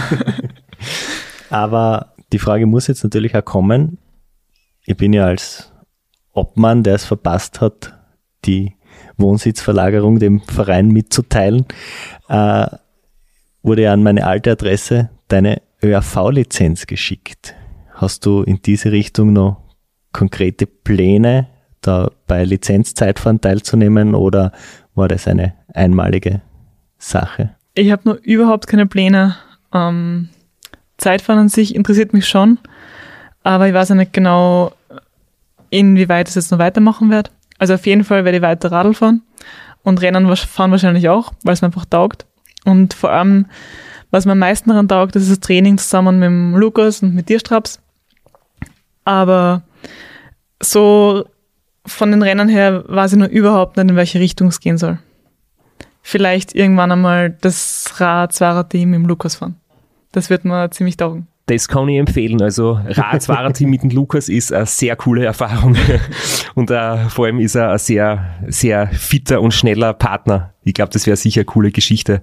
Aber die Frage muss jetzt natürlich auch kommen. Ich bin ja als Obmann, der es verpasst hat, die Wohnsitzverlagerung dem Verein mitzuteilen, äh, wurde ja an meine alte Adresse deine Ö A V-Lizenz geschickt. Hast du in diese Richtung noch konkrete Pläne, da bei Lizenzzeitfahren teilzunehmen oder war das eine einmalige Sache? Ich habe noch überhaupt keine Pläne. Ähm, Zeitfahren an sich interessiert mich schon, aber ich weiß ja nicht genau, inwieweit ich es jetzt noch weitermachen werde. Also auf jeden Fall werde ich weiter Radl fahren und Rennen fahren wahrscheinlich auch, weil es mir einfach taugt. Und vor allem, was mir am meisten daran taugt, das ist das Training zusammen mit dem Lukas und mit dir, Straps. Aber so von den Rennen her weiß ich noch überhaupt nicht, in welche Richtung es gehen soll. Vielleicht irgendwann einmal das Rad-Zweier-Team im Lukas fahren. Das wird mir ziemlich taugen. Das kann ich empfehlen. Also Rad-Zweier-Team mit dem Lukas ist eine sehr coole Erfahrung. Und uh, vor allem ist er ein sehr, sehr fitter und schneller Partner. Ich glaube, das wäre sicher eine coole Geschichte.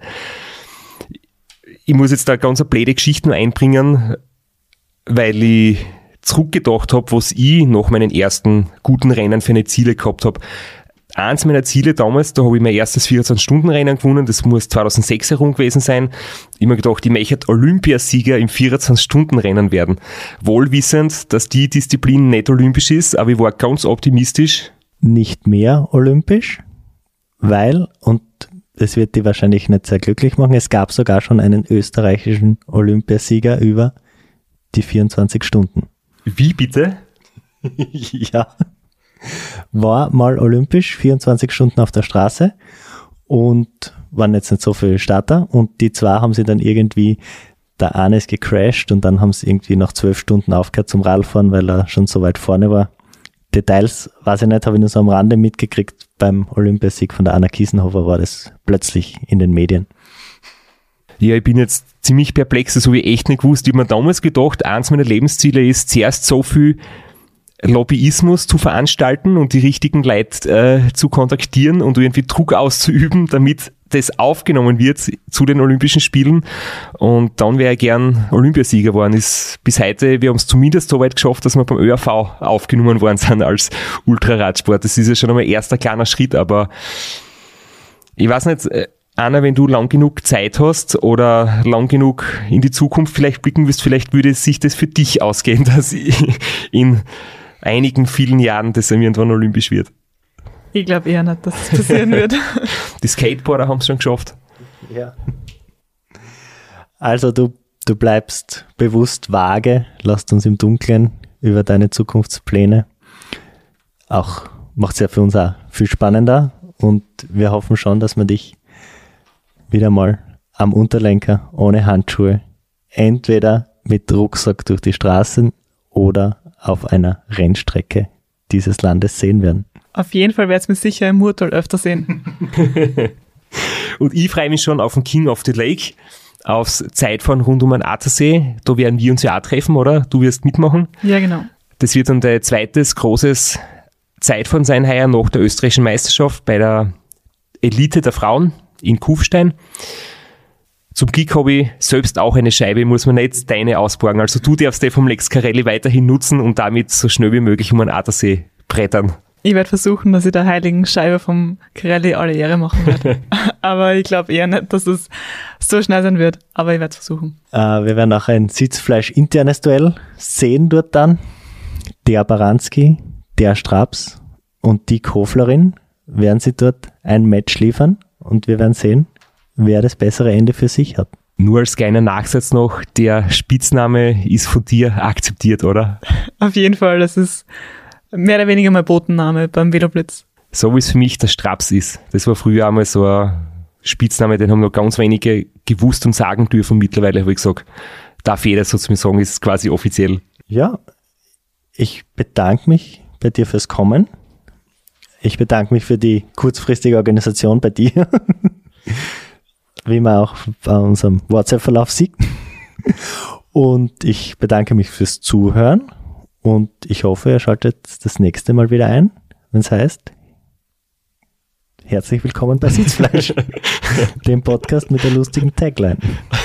Ich muss jetzt da ganz eine blöde Geschichte nur einbringen, weil ich zurückgedacht habe, was ich nach meinen ersten guten Rennen für eine Ziele gehabt habe. Eins meiner Ziele damals, da habe ich mein erstes vierundzwanzig-Stunden-Rennen gewonnen, das muss zweitausendsechs herum gewesen sein. Ich habe mir gedacht, ich möchte Olympiasieger im vierundzwanzig-Stunden-Rennen werden. Wohlwissend, dass die Disziplin nicht olympisch ist, aber ich war ganz optimistisch. Nicht mehr olympisch, weil, und das wird die wahrscheinlich nicht sehr glücklich machen, es gab sogar schon einen österreichischen Olympiasieger über die vierundzwanzig Stunden. Wie bitte? Ja. War mal olympisch, vierundzwanzig Stunden auf der Straße und waren jetzt nicht so viele Starter und die zwei haben sie dann irgendwie, der eine ist gecrashed und dann haben sie irgendwie nach zwölf Stunden aufgehört zum Radfahren, weil er schon so weit vorne war. Details, weiß ich nicht, habe ich nur so am Rande mitgekriegt. Beim Olympiasieg von der Anna Kiesenhofer war das plötzlich in den Medien. Ja, ich bin jetzt ziemlich perplex, das habe ich echt nicht gewusst. Ich habe mir damals gedacht, eins meiner Lebensziele ist, zuerst so viel Lobbyismus zu veranstalten und die richtigen Leute äh, zu kontaktieren und irgendwie Druck auszuüben, damit das aufgenommen wird zu den Olympischen Spielen. Und dann wäre ich gern Olympiasieger geworden. Ist bis heute, wir haben es zumindest so weit geschafft, dass wir beim Ö A V aufgenommen worden sind als Ultraradsport. Das ist ja schon einmal ein erster kleiner Schritt, aber ich weiß nicht, Anna, wenn du lang genug Zeit hast oder lang genug in die Zukunft vielleicht blicken wirst, vielleicht würde sich das für dich ausgehen, dass in einigen vielen Jahren das irgendwann olympisch wird. Ich glaube eher nicht, dass das passieren wird. Die Skateboarder haben es schon geschafft. Ja. Also du, du bleibst bewusst vage, lasst uns im Dunkeln über deine Zukunftspläne. Auch macht es ja für uns auch viel spannender und wir hoffen schon, dass wir dich wieder mal am Unterlenker ohne Handschuhe entweder mit Rucksack durch die Straßen oder auf einer Rennstrecke dieses Landes sehen werden. Auf jeden Fall werde ich mich sicher im Murtal öfter sehen. Und ich freue mich schon auf den King of the Lake, aufs Zeitfahren rund um den Attersee. Da werden wir uns ja auch treffen, oder? Du wirst mitmachen. Ja, genau. Das wird dann dein zweites großes Zeitfahren sein heuer nach der österreichischen Meisterschaft bei der Elite der Frauen in Kufstein. Zum Glück habe ich selbst auch eine Scheibe, muss man nicht deine ausborgen. Also du darfst die vom Lex Carelli weiterhin nutzen und damit so schnell wie möglich um den Attersee brettern. Ich werde versuchen, dass ich der heiligen Scheibe vom Carelli alle Ehre machen werde. Aber ich glaube eher nicht, dass es so schnell sein wird. Aber ich werde es versuchen. Äh, wir werden auch ein Sitzfleisch-internes Duell sehen dort dann. Der Baranski, der Straps und die Koflerin werden sie dort ein Match liefern. Und wir werden sehen, wer das bessere Ende für sich hat. Nur als kleiner Nachsatz noch, der Spitzname ist von dir akzeptiert, oder? Auf jeden Fall, das ist mehr oder weniger mein Botenname beim Veloblitz. So wie es für mich der Straps ist. Das war früher einmal so ein Spitzname, den haben noch ganz wenige gewusst und sagen dürfen. Mittlerweile habe ich gesagt, darf jeder so zu mir sagen, ist quasi offiziell. Ja, ich bedanke mich bei dir fürs Kommen. Ich bedanke mich für die kurzfristige Organisation bei dir. Wie man auch bei unserem WhatsApp-Verlauf sieht. Und ich bedanke mich fürs Zuhören. Und ich hoffe, ihr schaltet das nächste Mal wieder ein, wenn es heißt, herzlich willkommen bei Sitzfleisch, dem Podcast mit der lustigen Tagline.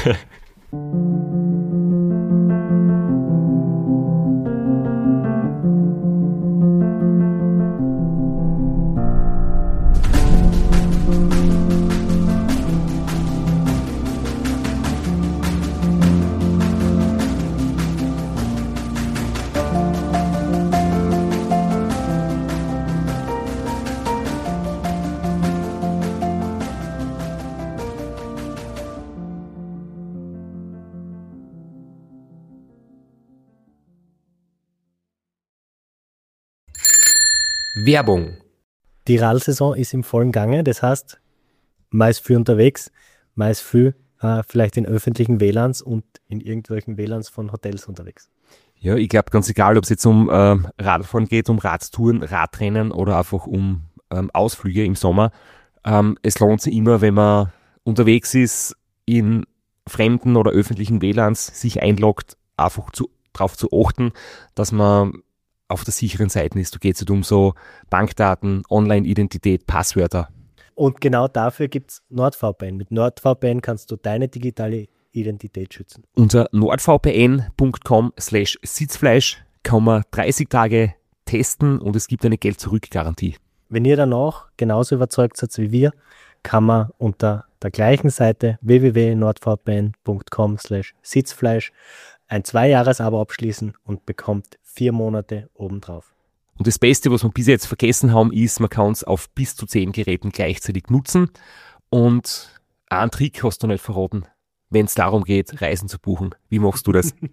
Werbung. Die Radlsaison ist im vollen Gange, das heißt, man ist viel unterwegs, man ist viel äh, vielleicht in öffentlichen W L A Ns und in irgendwelchen W L A Ns von Hotels unterwegs. Ja, ich glaube ganz egal, ob es jetzt um äh, Radfahren geht, um Radtouren, Radrennen oder einfach um ähm, Ausflüge im Sommer. Ähm, es lohnt sich immer, wenn man unterwegs ist, in fremden oder öffentlichen W L A Ns sich einloggt, einfach zu, darauf zu achten, dass man auf der sicheren Seite ist. Da geht es nicht um so Bankdaten, Online-Identität, Passwörter. Und genau dafür gibt es NordVPN. Mit NordVPN kannst du deine digitale Identität schützen. Unter nordvpn punkt com slash sitzfleisch kann man dreißig Tage testen und es gibt eine Geld-Zurück-Garantie. Wenn ihr danach genauso überzeugt seid wie wir, kann man unter der gleichen Seite w w w punkt nordvpn punkt com slash sitzfleisch ein Zwei-Jahres-Abo abschließen und bekommt vier Monate obendrauf. Und das Beste, was wir bis jetzt vergessen haben, ist, man kann es auf bis zu zehn Geräten gleichzeitig nutzen. Und einen Trick hast du nicht verraten, wenn es darum geht, Reisen zu buchen. Wie machst du das?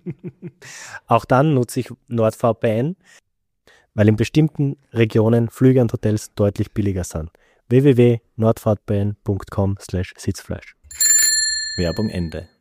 Auch dann nutze ich NordVPN, weil in bestimmten Regionen Flüge und Hotels deutlich billiger sind. w w w punkt nordvpn punkt com slash sitzfleisch. Werbung Ende.